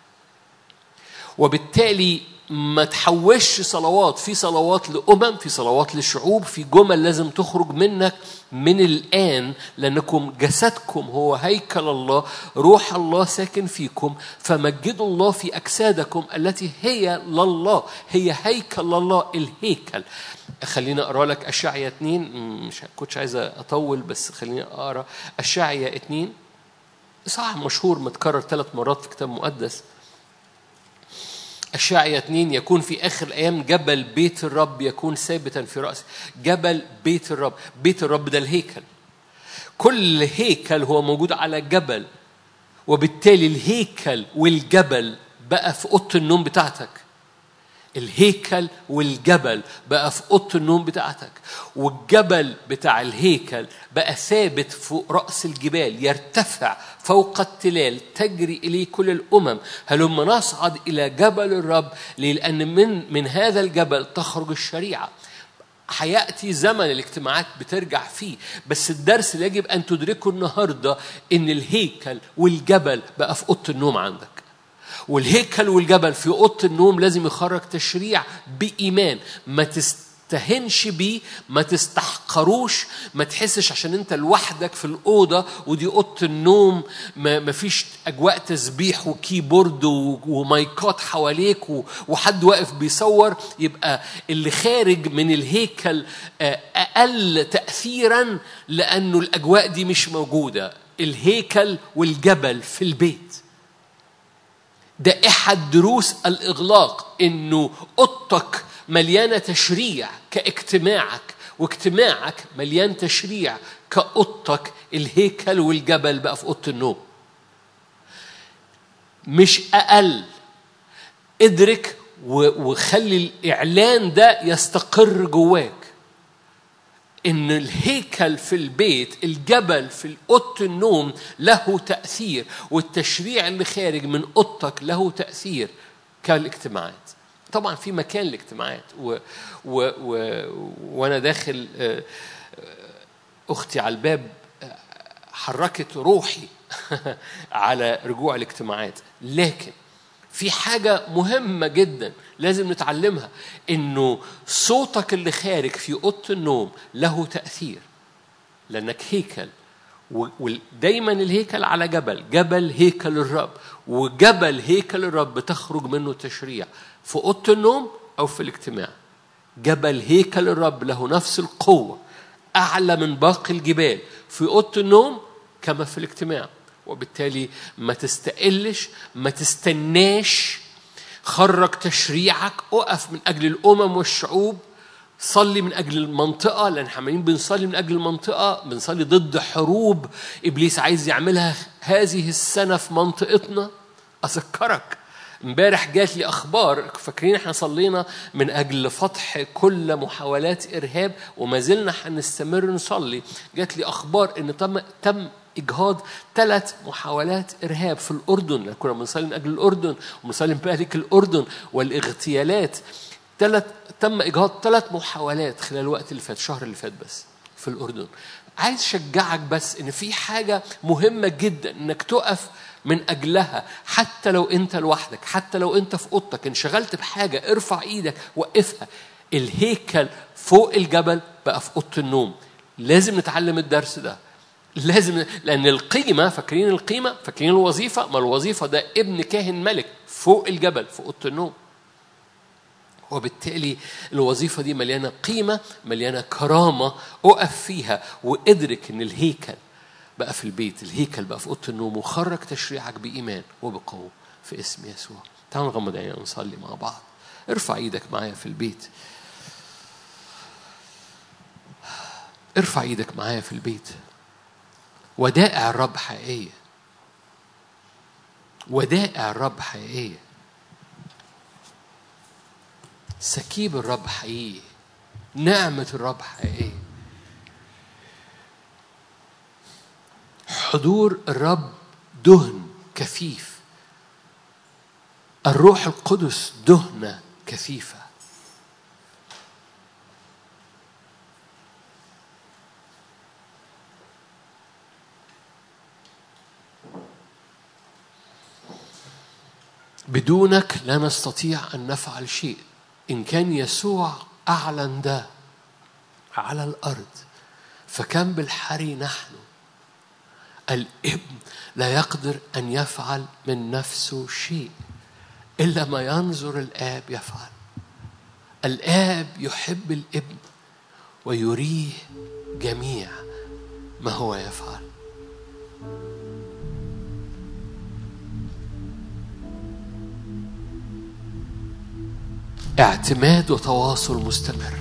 Speaker 1: وبالتالي ما تحوش صلوات. في صلوات لأمم، في صلوات للشعوب، في جمل لازم تخرج منك من الآن، لأنكم جسدكم هو هيكل الله، روح الله ساكن فيكم، فمجدوا الله في أجسادكم التي هي لله. هي هيكل الله، الهيكل. خلينا أقرأ لك أشعيا اتنين. مش كنتش عايز أطول، بس خلينا أقرأ أشعيا اتنين. صح، مشهور متكرر ثلاث مرات في كتاب مقدس. أشعيا اتنين: يكون في آخر الأيام جبل بيت الرب يكون ثابتا في رأسه. جبل بيت الرب، بيت الرب ده الهيكل. كل هيكل هو موجود على جبل، وبالتالي الهيكل والجبل بقى في أوضة النوم بتاعتك. الهيكل والجبل بقى في أوضة النوم بتاعتك، والجبل بتاع الهيكل بقى ثابت فوق رأس الجبال، يرتفع فوق التلال، تجري إليه كل الأمم. هلما نصعد إلى جبل الرب، لأن من من هذا الجبل تخرج الشريعة. هيأتي زمن الاجتماعات بترجع فيه، بس الدرس اللي يجب أن تدركه النهاردة إن الهيكل والجبل بقى في أوضة النوم عندك. والهيكل والجبل في أوضة النوم لازم يخرج تشريع بإيمان، ما تستهنش بيه، ما تستحقروش، ما تحسش عشان انت لوحدك في الأوضة ودي أوضة النوم ما فيش أجواء تسبيح وكيبورد ومايكات حواليك وحد واقف بيصور يبقى اللي خارج من الهيكل أقل تأثيرا لأنه الأجواء دي مش موجودة. الهيكل والجبل في البيت ده أحد دروس الإغلاق، إنه أوضتك مليانة تشريع كاجتماعك، واجتماعك مليان تشريع كأوضتك. الهيكل والجبل بقى في أوضة النوم مش أقل. ادرك وخلي الإعلان ده يستقر جواك إن الهيكل في البيت، الجبل في أوضة النوم له تأثير، والتشريع اللي خارج من أوضتك له تأثير كالاجتماعات. طبعا في مكان الاجتماعات و... و... و... وأنا داخل أختي على الباب حركت روحي على رجوع الاجتماعات، لكن في حاجة مهمة جدا لازم نتعلمها، إنه صوتك اللي خارج في أوضة النوم له تأثير، لأنك هيكل. ودايما الهيكل على جبل، جبل هيكل الرب، وجبل هيكل الرب تخرج منه تشريع في أوضة النوم أو في الاجتماع. جبل هيكل الرب له نفس القوة، أعلى من باقي الجبال في أوضة النوم كما في الاجتماع. وبالتالي ما تستقلش، ما تستناش، خرج تشريعك، أقف من أجل الأمم والشعوب، صلي من أجل المنطقة، لأن حمالين بنصلي من أجل المنطقة، بنصلي ضد حروب إبليس عايز يعملها هذه السنة في منطقتنا. أذكرك امبارح جات لي أخبار، فاكرين احنا صلينا من أجل فتح كل محاولات إرهاب وما زلنا هنستمر نصلي. جات لي أخبار إن تم تم إجهاض ثلاث محاولات إرهاب في الأردن. كنا بنصلي من أجل الأردن وبنصلي من أجل الأردن والاغتيالات. ثلاث تم إجهاض ثلاث محاولات خلال الوقت اللي فات، الشهر اللي فات بس في الأردن. عايز أشجعك بس إن في حاجة مهمة جدا إنك تقف من أجلها، حتى لو أنت لوحدك، حتى لو أنت في أوضتك انشغلت بحاجة، ارفع إيدك وقفها. الهيكل فوق الجبل بقى في أوضة النوم. لازم نتعلم الدرس ده، لازم، لأن القيمة، فاكرين القيمة، فاكرين الوظيفة، ما الوظيفة ده ابن كاهن ملك فوق الجبل في أوضة النوم. وبالتالي الوظيفة دي مليانة قيمة، مليانة كرامة. أقف فيها وإدرك إن الهيكل بقى في البيت، الهيكل بقى في أوضة النوم، وخرج تشريعك بإيمان وبقوة في اسم يسوع. تعالوا نغمض عينينا ونصلي مع بعض. ارفع ايدك معايا في البيت، ارفع ايدك معايا في البيت. ودائع الرب حقيقية، ودائع الرب حقيقية، سكيب الرب حقيقي، نعمة الرب حقيقية، حضور الرب دهن كثيف، الروح القدس دهنة كثيفة. بدونك لا نستطيع أن نفعل شيء. إن كان يسوع أعلن ده على الأرض، فكم بالحري نحن. الابن لا يقدر أن يفعل من نفسه شيء إلا ما ينظر الآب يفعل. الآب يحب الابن ويريه جميع ما هو يفعل. اعتماد وتواصل مستمر.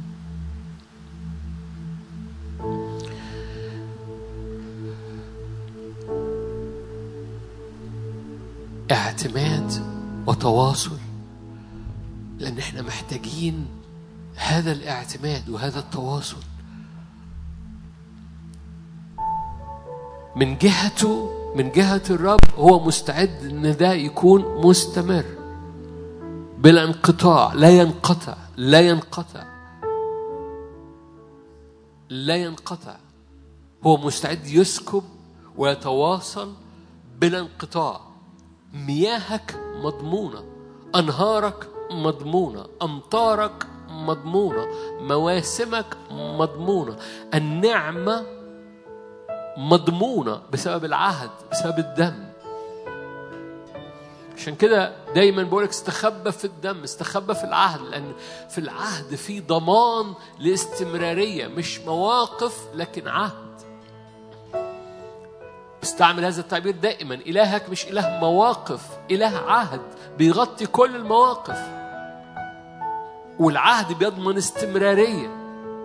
Speaker 1: اعتماد وتواصل، لأن احنا محتاجين هذا الاعتماد وهذا التواصل من جهته، من جهة الرب. هو مستعد ان ده يكون مستمر بلا انقطاع، لا ينقطع لا ينقطع. لا ينقطع. هو مستعد يسكب ويتواصل بلا انقطاع. مياهك مضمونة، أنهارك مضمونة، أمطارك مضمونة، مواسمك مضمونة، النعمة مضمونة بسبب العهد، بسبب الدم. عشان كده دايما بقولك استخبى في الدم، استخبى في العهد، لأن في العهد في ضمان لاستمرارية، مش مواقف لكن عهد. استعمل هذا التعبير دائما. إلهك مش إله مواقف، إله عهد بيغطي كل المواقف، والعهد بيضمن استمرارية.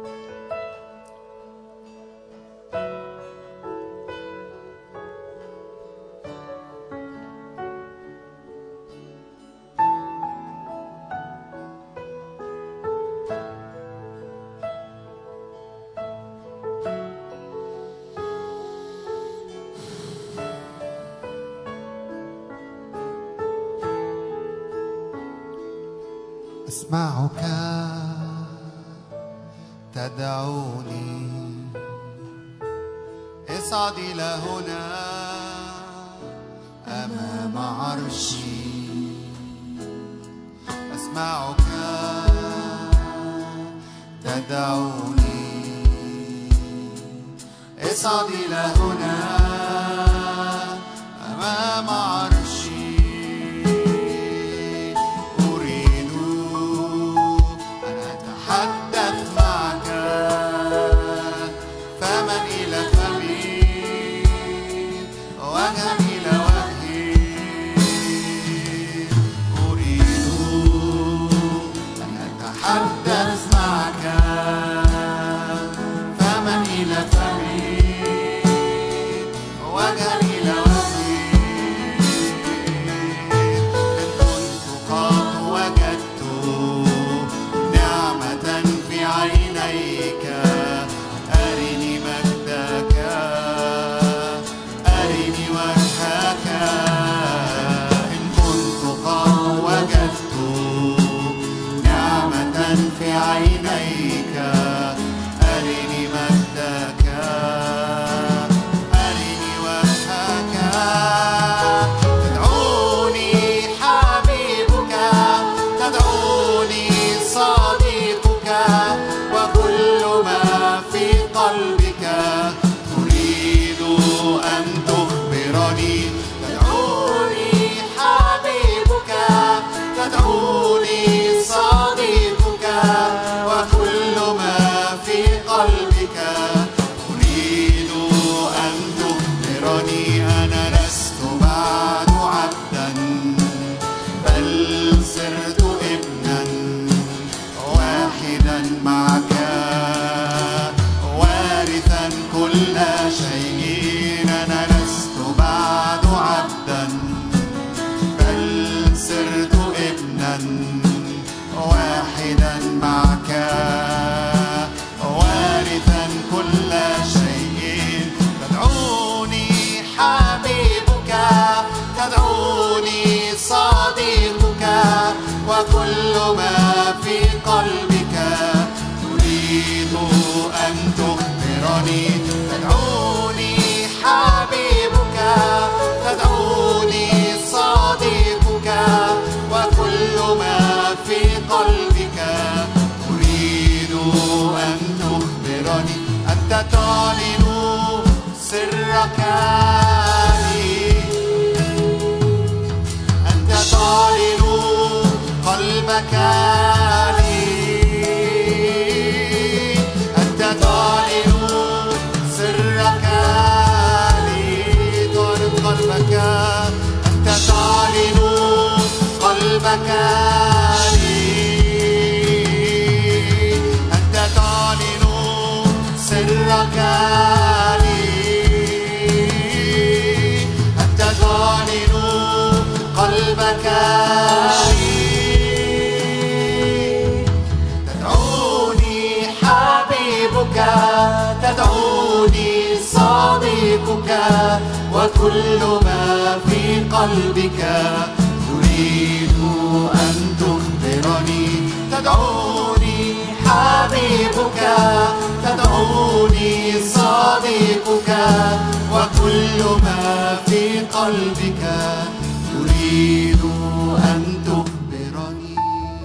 Speaker 2: أسمعك تدعوني اصعد إلى هنا أمام عرشي. أسمعك تدعوني اصعد إلى هنا أمام عرشي. وكل ما في قلبك تريد أن تخبرني. تدعوني حبيبك، تدعوني وكل ما في قلبك تريد أن تخبرني.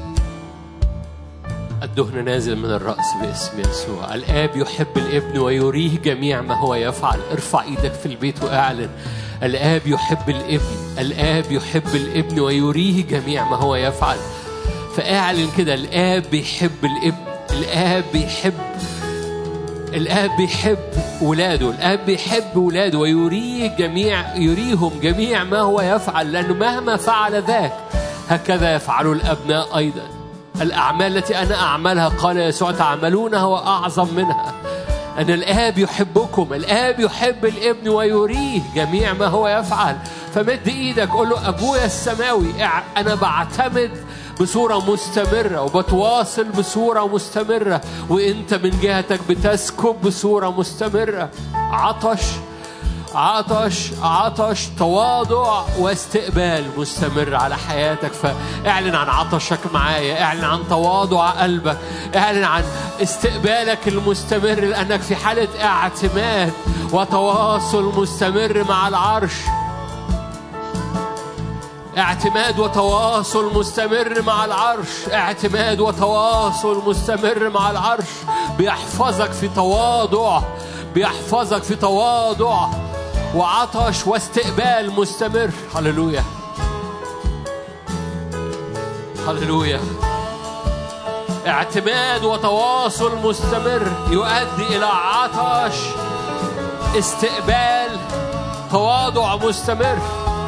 Speaker 1: الدهن نازل من الرأس باسم يسوع. الآب يحب الابن ويريه جميع ما هو يفعل. ارفع ايدك في البيت واعلن: الآب يحب الابن، الآب يحب الابن ويريه جميع ما هو يفعل. فاعلن كده: الآب بيحب الابن، الآب بيحب الآب بيحب ولاده، الآب بيحب ولاده ويريه جميع يريهم جميع ما هو يفعل، لأنه مهما فعل ذاك هكذا يفعل الأبناء أيضا. الأعمال التي أنا أعملها قال يسوع تعملونها وأعظم منها. أن الآب يحبكم، الآب يحب الابن ويريه جميع ما هو يفعل. فمد إيدك قول له: أبويا السماوي أنا بعتمد بصورة مستمرة وبتواصل بصورة مستمرة، وإنت من جهتك بتسكب بصورة مستمرة. عطش عطش عطش تواضع واستقبال مستمر على حياتك. فاعلن عن عطشك معايا، اعلن عن تواضع قلبك، اعلن عن استقبالك المستمر، لأنك في حالة اعتماد وتواصل مستمر مع العرش. اعتماد وتواصل مستمر مع العرش، اعتماد وتواصل مستمر مع العرش. بيحفظك في تواضع، بيحفظك في تواضع وعطش واستقبال مستمر. هللويا هللويا. اعتماد وتواصل مستمر يؤدي إلى عطش، استقبال، تواضع مستمر.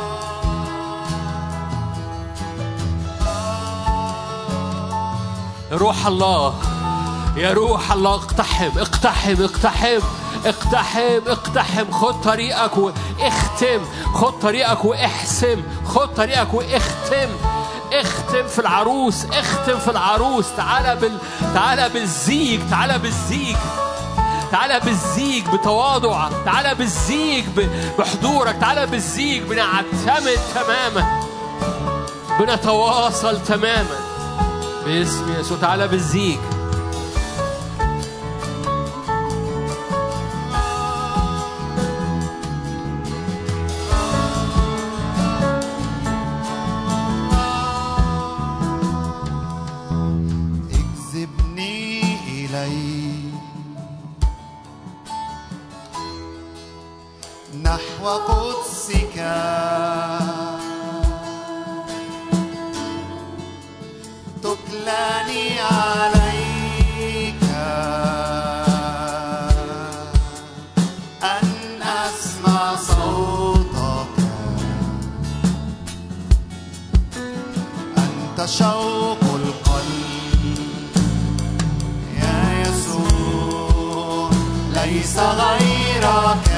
Speaker 1: روح الله، يا روح الله اقتحم اقتحم اقتحم اقتحم اقتحم. خد طريقك واختم، خد طريقك واحسم، خد طريقك واختم. اختم في العروس، اختم في العروس. تعالى بال تعالى بالزيج، تعالى بالزيج، تعالى بالزيج بتواضعك، تعالى بالزيج بحضورك، تعالى بالزيج. بنعتمد تماما، بنتواصل تماما باسم يسوع. تعالى بالزيج.
Speaker 2: نحو قدسك تكلني عليك أن أسمع صوتك. أنت شوق القلب يا يسوع، ليس غيرك.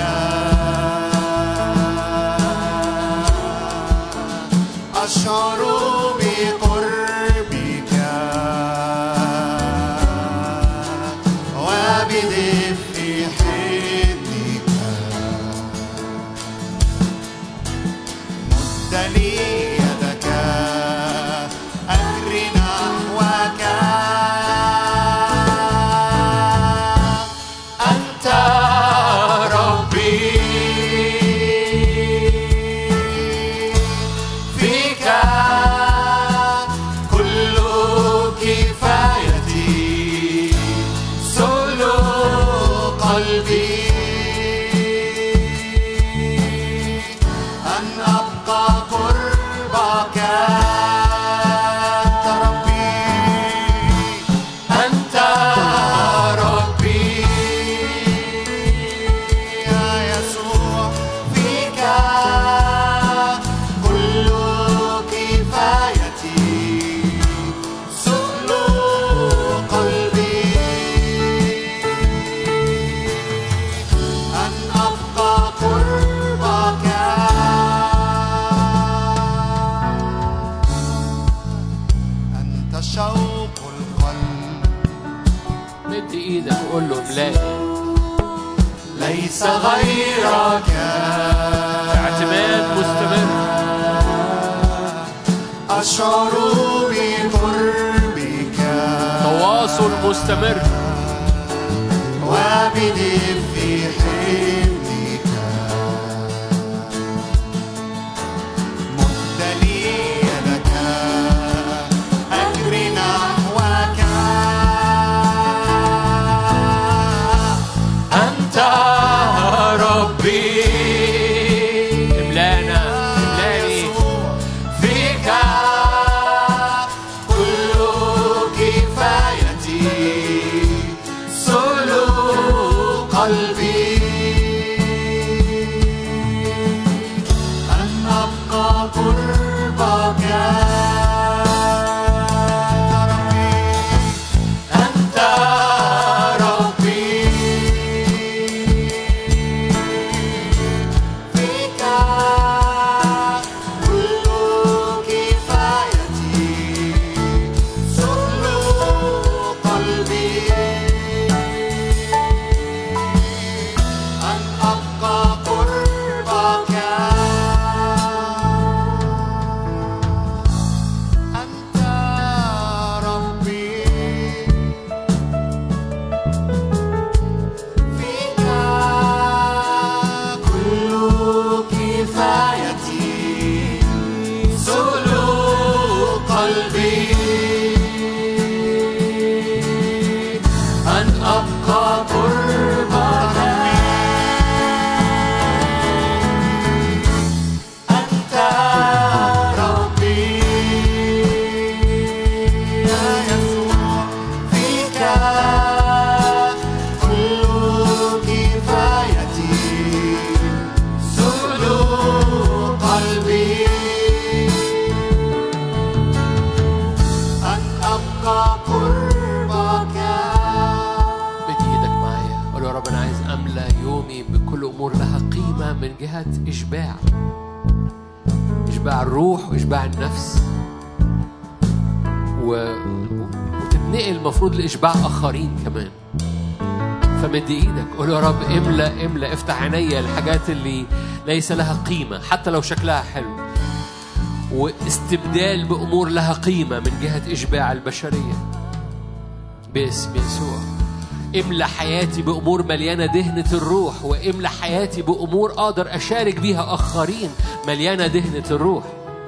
Speaker 2: أشعر بقربك وبدفء حضنك. مد لي يدك أجري نحوك. أنت ربي،
Speaker 1: قول له املاني.
Speaker 2: ليس غيرك.
Speaker 1: اعتماد مستمر.
Speaker 2: أشعر بقربك.
Speaker 1: تواصل مستمر.
Speaker 2: وبدفء حضنك.
Speaker 1: من جهة إشباع إشباع الروح وإشباع النفس و... وتتنقل المفروض لإشباع آخرين كمان. فمد إيدك قول يا رب املأ املأ افتح عينيا الحاجات اللي ليس لها قيمة حتى لو شكلها حلو، واستبدال بأمور لها قيمة من جهة إشباع البشرية باسم يسوع. املأ حياتي بأمور مليانة دهنة الروح، واملأ حياتي بأمور أقدر أشارك بيها آخرين مليانة دهنة الروح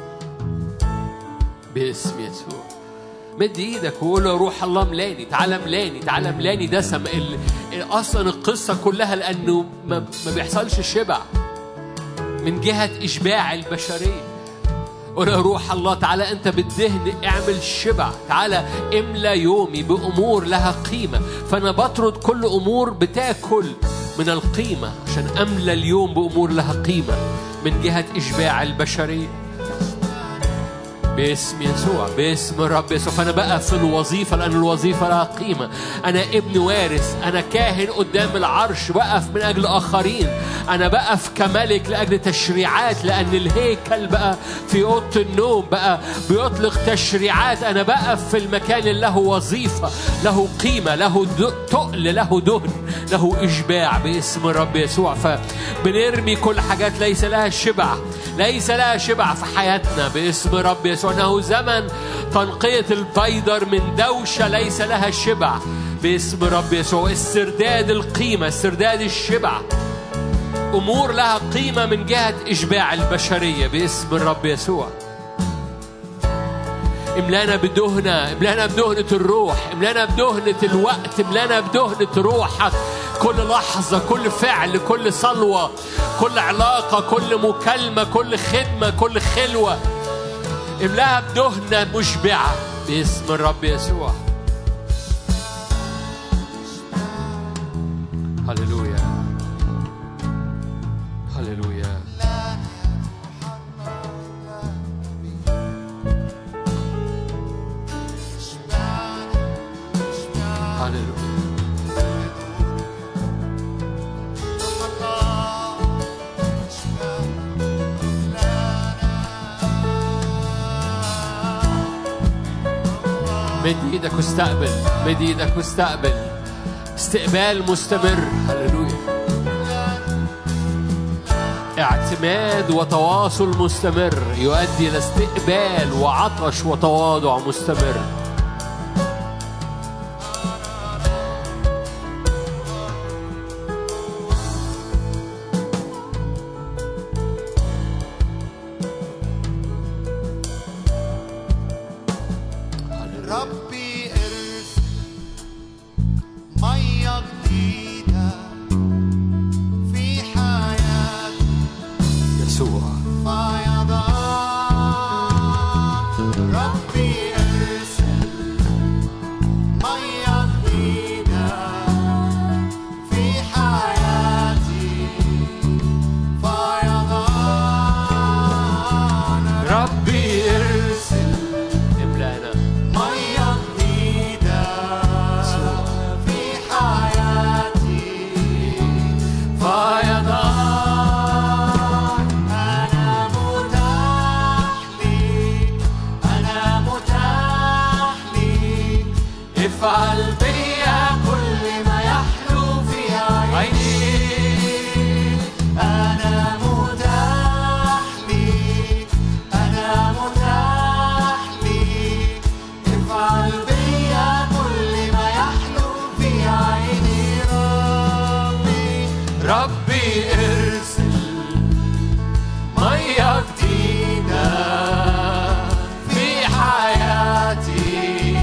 Speaker 1: باسم يسوع. مد ايدك وقول له روح الله ملاني، تعالى ملاني، تعالى ملاني دسم. ال... اصلا القصه كلها لانه ما, ما بيحصلش شبع من جهه اشباع البشريه. قول له روح الله تعالى انت بالدهن اعمل شبع، تعالى املى يومي بامور لها قيمه. فانا بطرد كل امور بتاكل من القيمه عشان املى اليوم بامور لها قيمه من جهه اشباع البشريه باسم يسوع، باسم الرب يسوع. فأنا بقى في الوظيفة لأن الوظيفة لها قيمة. أنا ابن وارث، أنا كاهن قدام العرش بقف من أجل آخرين. أنا بقف كملك لأجل تشريعات لأن الهيكل بقى في أوضة النوم بقى بيطلق تشريعات. أنا بقف في المكان اللي له وظيفة له قيمة له تقل له دهن له إشباع باسم الرب يسوع. فبنرمي كل حاجات ليس لها شبع ليس لها شبع في حياتنا باسم الرب يسوع. أنه زمن تنقية البيدر من دوشة ليس لها شبع باسم رب يسوع. استرداد القيمة استرداد الشبع أمور لها قيمة من جهة إشباع البشرية باسم الرب يسوع. املانا بدهنة املانا بدهنة الروح املانا بدهنة الوقت املانا بدهنة روحك. كل لحظة كل فعل كل صلوة كل علاقة كل مكالمة كل خدمة كل خلوة املاها بدهنة مشبعة باسم الرب يسوع. هللويا هللويا هللويا. مد ايدك واستقبل مد ايدك واستقبل استقبال مستمر. هللويا. اعتماد وتواصل مستمر يؤدي الى استقبال وعطش وتواضع مستمر.
Speaker 2: ربي ارسل
Speaker 1: ربي ارسل مية جديدة في حياتي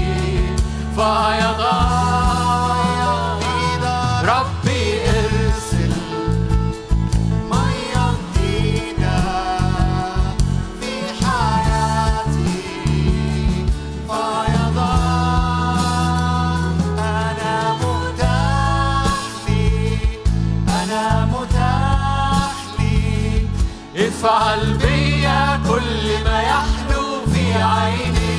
Speaker 1: فيضان. ربي ارسل
Speaker 2: مية جديدة في حياتي فيضان. أنا متاح لي أنا متاح لي افعل بيا كل ما يحلو في عيني.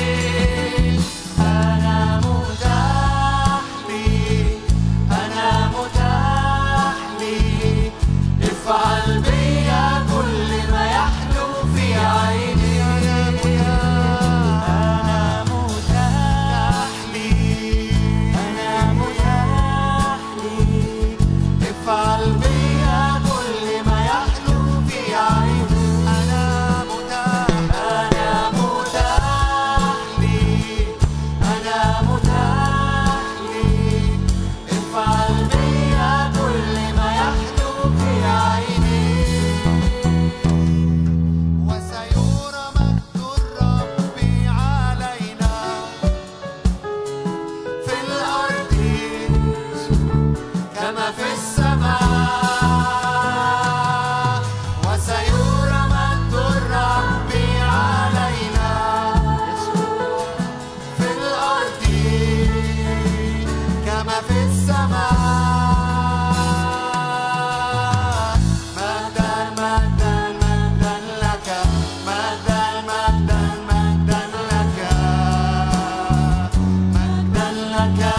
Speaker 2: أنا متاح لي أنا متاح لي افعل بيا كل ما يحلو في عيني. أنا متاح لي أنا متاح لي افعل بيا كل ما يحلو في عيني. أنا متاح أنا متاح لي أنا متاح لي افعل بيا كل ما يحلو في عيني. وسيرى مجد الرب علينا في الأرض كما في السماء. وسيرى مجد الرب علينا في الأرض كما في السماء. مجدا مجدا مجدا لك مجدا مجدا مجدا لك مجدا لك مجدا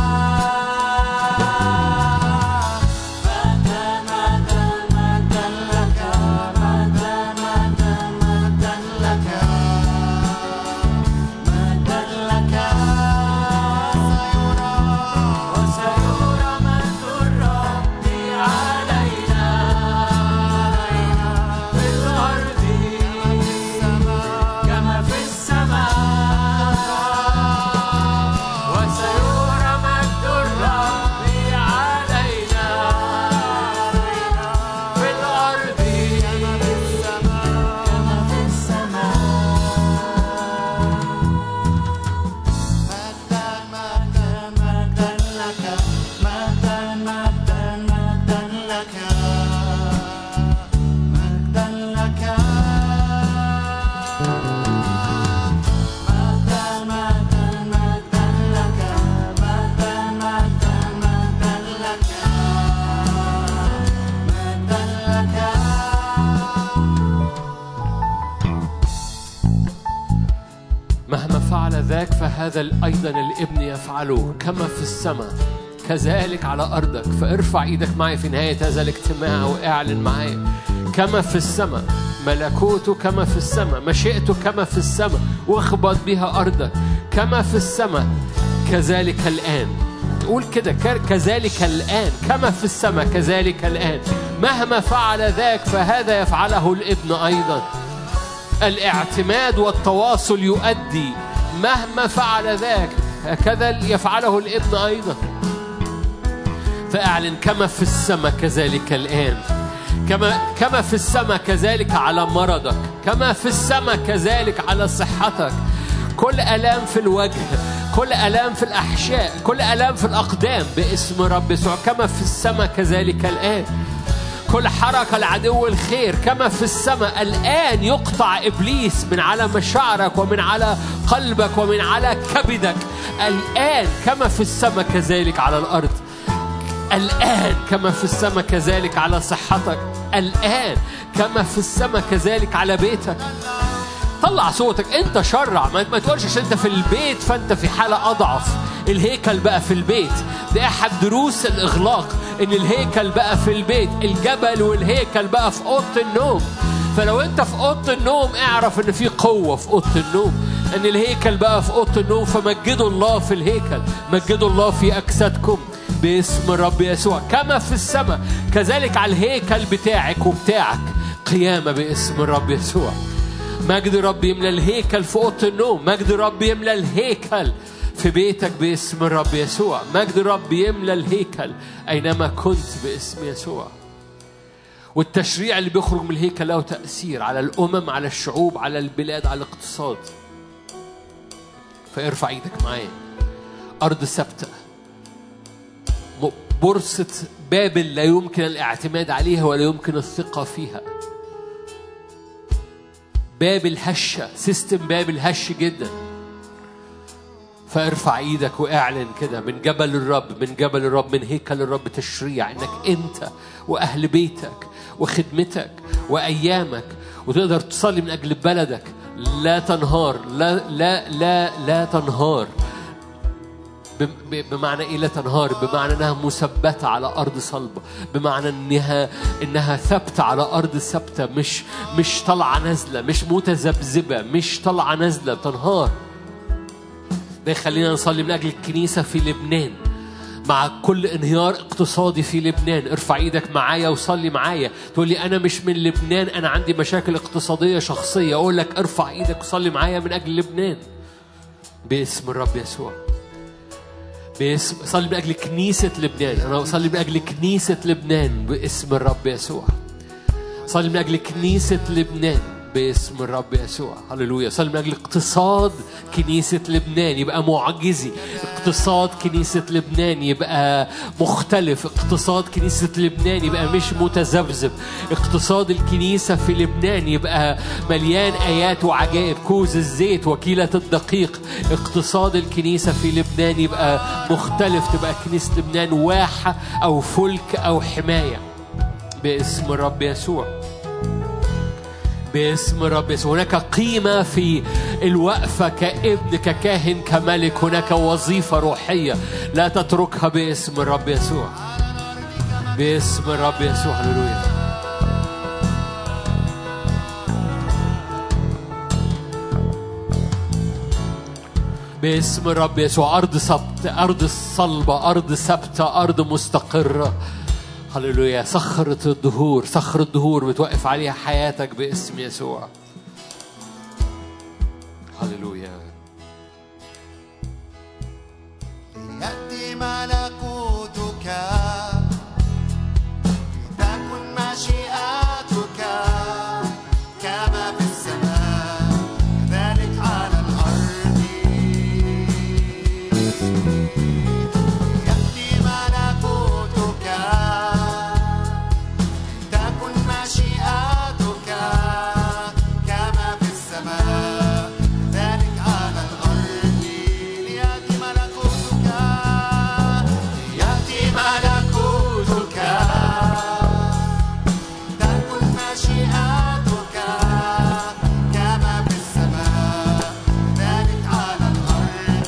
Speaker 2: مجدا مجدا لك مجدا مجدا مجدا لك مجدا لك. وسيرى مجد الرب علينا في الأرض كما في السماء. وسيرى مجد الرب علينا في الأرض كما في
Speaker 1: مهما فعل ذاك فهذا أيضا الابن يفعله كما في السماء كذلك على أرضك. فارفع إيدك معي في نهاية هذا الاجتماع واعلن معي كما في السماء ملكوته كما في السماء مشيئته كما في السماء واخبط بها أرضك كما في السماء كذلك الآن. قول كده كذلك الآن كما في السماء كذلك الآن. مهما فعل ذاك فهذا يفعله الابن أيضا. الاعتماد والتواصل يؤدي مهما فعل ذاك هكذا يفعله الابن أيضا. فأعلن كما في السماء كذلك الآن. كما كما في السماء كذلك على مرضك كما في السماء كذلك على صحتك. كل ألام في الوجه كل ألام في الأحشاء كل ألام في الأقدام باسم رب يسوع كما في السماء كذلك الآن. كل حركة العدو الخير كما في السماء الآن يقطع إبليس من على مشاعرك ومن على قلبك ومن على كبدك الآن كما في السماء كذلك على الأرض. الآن كما في السماء كذلك على صحتك. الآن كما في السماء كذلك على بيتك. طلع صوتك انت شرع ما تقولش عشان انت في البيت فانت في حالة أضعف. الهيكل بقى في البيت. ده أحد دروس الإغلاق إن الهيكل بقى في البيت. الجبل والهيكل بقى في أوضة النوم. فلو أنت في أوضة النوم اعرف إن في قوة في أوضة النوم. إن الهيكل بقى في أوضة النوم فمجدوا الله في الهيكل. مجدوا الله في أجسادكم باسم الرب يسوع كما في السماء كذلك على الهيكل بتاعك وبتاعك. قيامة باسم الرب يسوع. مجد رب يملى الهيكل في أوضة النوم. مجد رب يملى الهيكل في بيتك باسم الرب يسوع. مجد الرب يملى الهيكل أينما كنت باسم يسوع. والتشريع اللي بيخرج من الهيكل له تأثير على الأمم، على الشعوب، على البلاد، على الاقتصاد. فارفع ايدك معايا. أرض ثابتة، بورصة بابل لا يمكن الاعتماد عليها ولا يمكن الثقة فيها. بابل هشة، سيستم بابل هش جدا. فارفع ايدك واعلن كده من جبل الرب، من جبل الرب، من هيكل الرب تشريع انك انت واهل بيتك وخدمتك وايامك وتقدر تصلي من اجل بلدك لا تنهار. لا لا لا لا تنهار. بمعنى ايه لا تنهار؟ بمعنى انها مثبته على ارض صلبه، بمعنى انها انها ثابته على ارض ثابته، مش مش طالعه نازله، مش متذبذبه، مش طالعه نازله، تنهار. ده خلينا نصلي من اجل الكنيسه في لبنان مع كل انهيار اقتصادي في لبنان. ارفع ايدك معايا وصلي معايا. تقول لي انا مش من لبنان، انا عندي مشاكل اقتصاديه شخصيه. اقول لك ارفع ايدك وصلي معايا من اجل لبنان باسم الرب يسوع. باسم صلي من اجل كنيسه لبنان. انا اصلي من اجل كنيسه لبنان باسم الرب يسوع. صلي من اجل كنيسه لبنان باسم الرب يسوع. هللويا. صلي من اجل اقتصاد كنيسه لبنان يبقى معجزي، اقتصاد كنيسه لبنان يبقى مختلف، اقتصاد كنيسه لبنان يبقى مش متذبذب، اقتصاد الكنيسه في لبنان يبقى مليان ايات وعجائب، كوز الزيت وكيله الدقيق. اقتصاد الكنيسه في لبنان يبقى مختلف، تبقى كنيسه لبنان واحه او فلك او حمايه باسم الرب يسوع. باسم الرب يسوع. هناك قيمة في الوقفة كابن، ككاهن، كملك. هناك وظيفة روحية لا تتركها باسم الرب يسوع. باسم الرب يسوع. هللويا. باسم الرب يسوع. أرض ثابتة، أرض صلبة، أرض ثابتة، أرض مستقرة. هللويا. صخرة الدهور، صخرة الدهور بتوقف عليها حياتك باسم يسوع. هللويا.
Speaker 3: ليأتي ملكوتك، لتكن مشيئتك كما في السماء كذلك على الأرض. ليأتي ملكوتك، مشيئتك كما في السماء ذلك على الأرض. ليأتي ملكوتك، ليأتي ملكوتك، تكن مشيئتك كما في السماء ذلك على الأرض.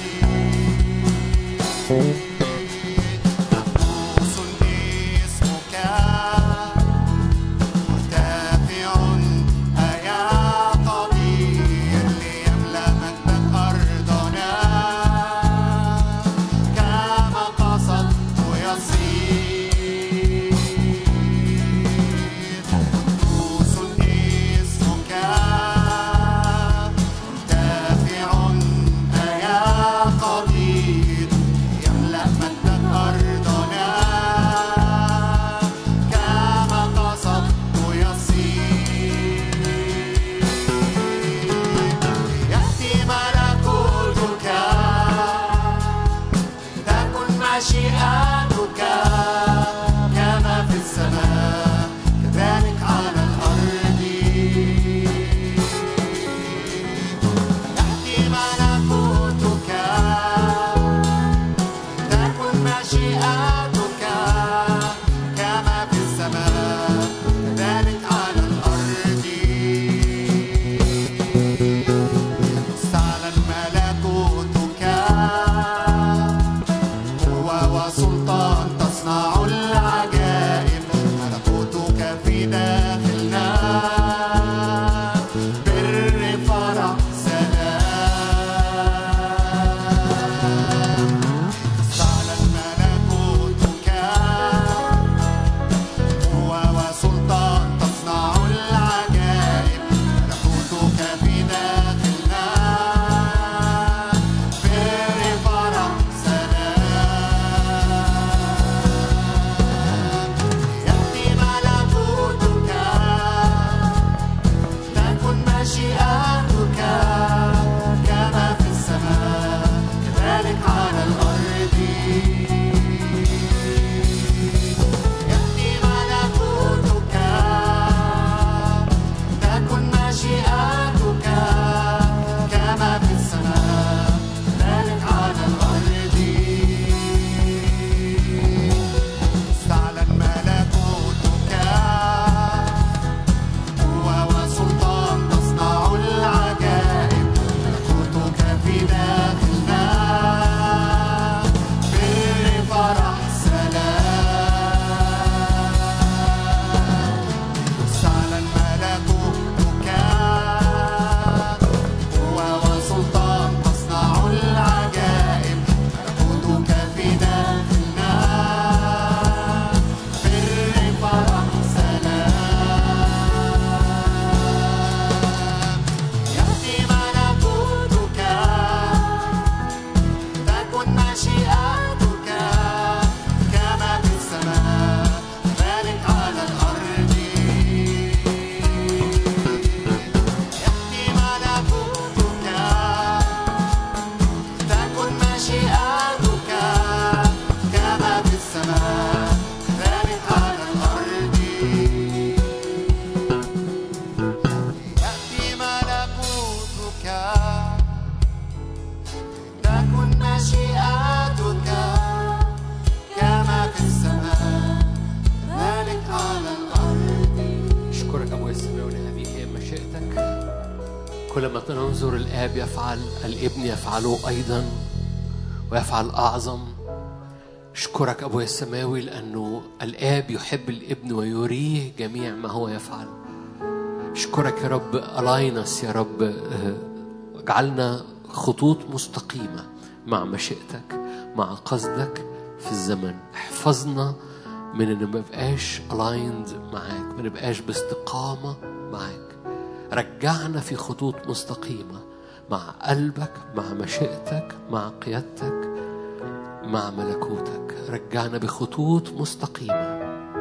Speaker 1: لما ننظر الآب يفعل، الابن يفعله أيضا ويفعل أعظم. أشكرك أبويا السماوي لأنه الآب يحب الابن ويريه جميع ما هو يفعل. أشكرك يا رب ألاينس يا رب، اجعلنا خطوط مستقيمة مع مشيئتك مع قصدك في الزمن. احفظنا من أن ما نبقاش aligned معاك، ما نبقاش باستقامة معاك. رجعنا في خطوط مستقيمة مع قلبك مع مشيئتك مع قيادتك مع ملكوتك. رجعنا بخطوط مستقيمة،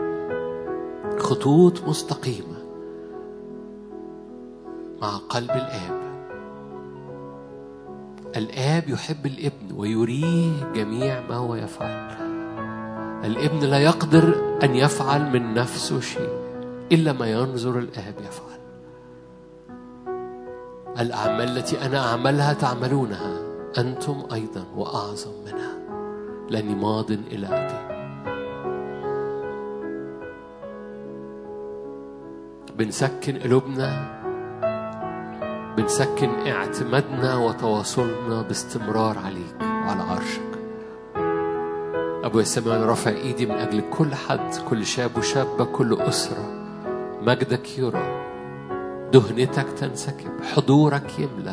Speaker 1: خطوط مستقيمة مع قلب الآب. الآب يحب الابن ويريه جميع ما هو يفعل. الابن لا يقدر أن يفعل من نفسه شيء إلا ما ينظر الآب يفعل. الأعمال التي أنا أعملها تعملونها أنتم أيضا وأعظم منها، لأني ماض إلى أبي. بنسكن قلوبنا، بنسكن اعتمادنا وتواصلنا باستمرار عليك وعلى عرشك. أبويا السماوي أنا رافع إيدي من أجل كل حد، كل شاب وشابة، كل أسرة. مجدك يرى، دهنتك تنسكب، حضورك يملى،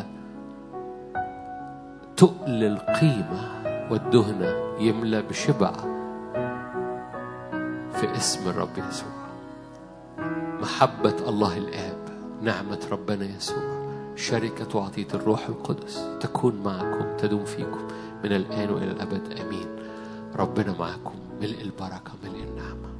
Speaker 1: تقل القيمة والدهنة يملى بشبع في اسم الرب يسوع. محبة الله الآب، نعمة ربنا يسوع، شركة وعطية الروح القدس تكون معكم، تدوم فيكم من الآن وإلى الأبد. آمين. ربنا معكم، ملء البركة، ملء النعمة.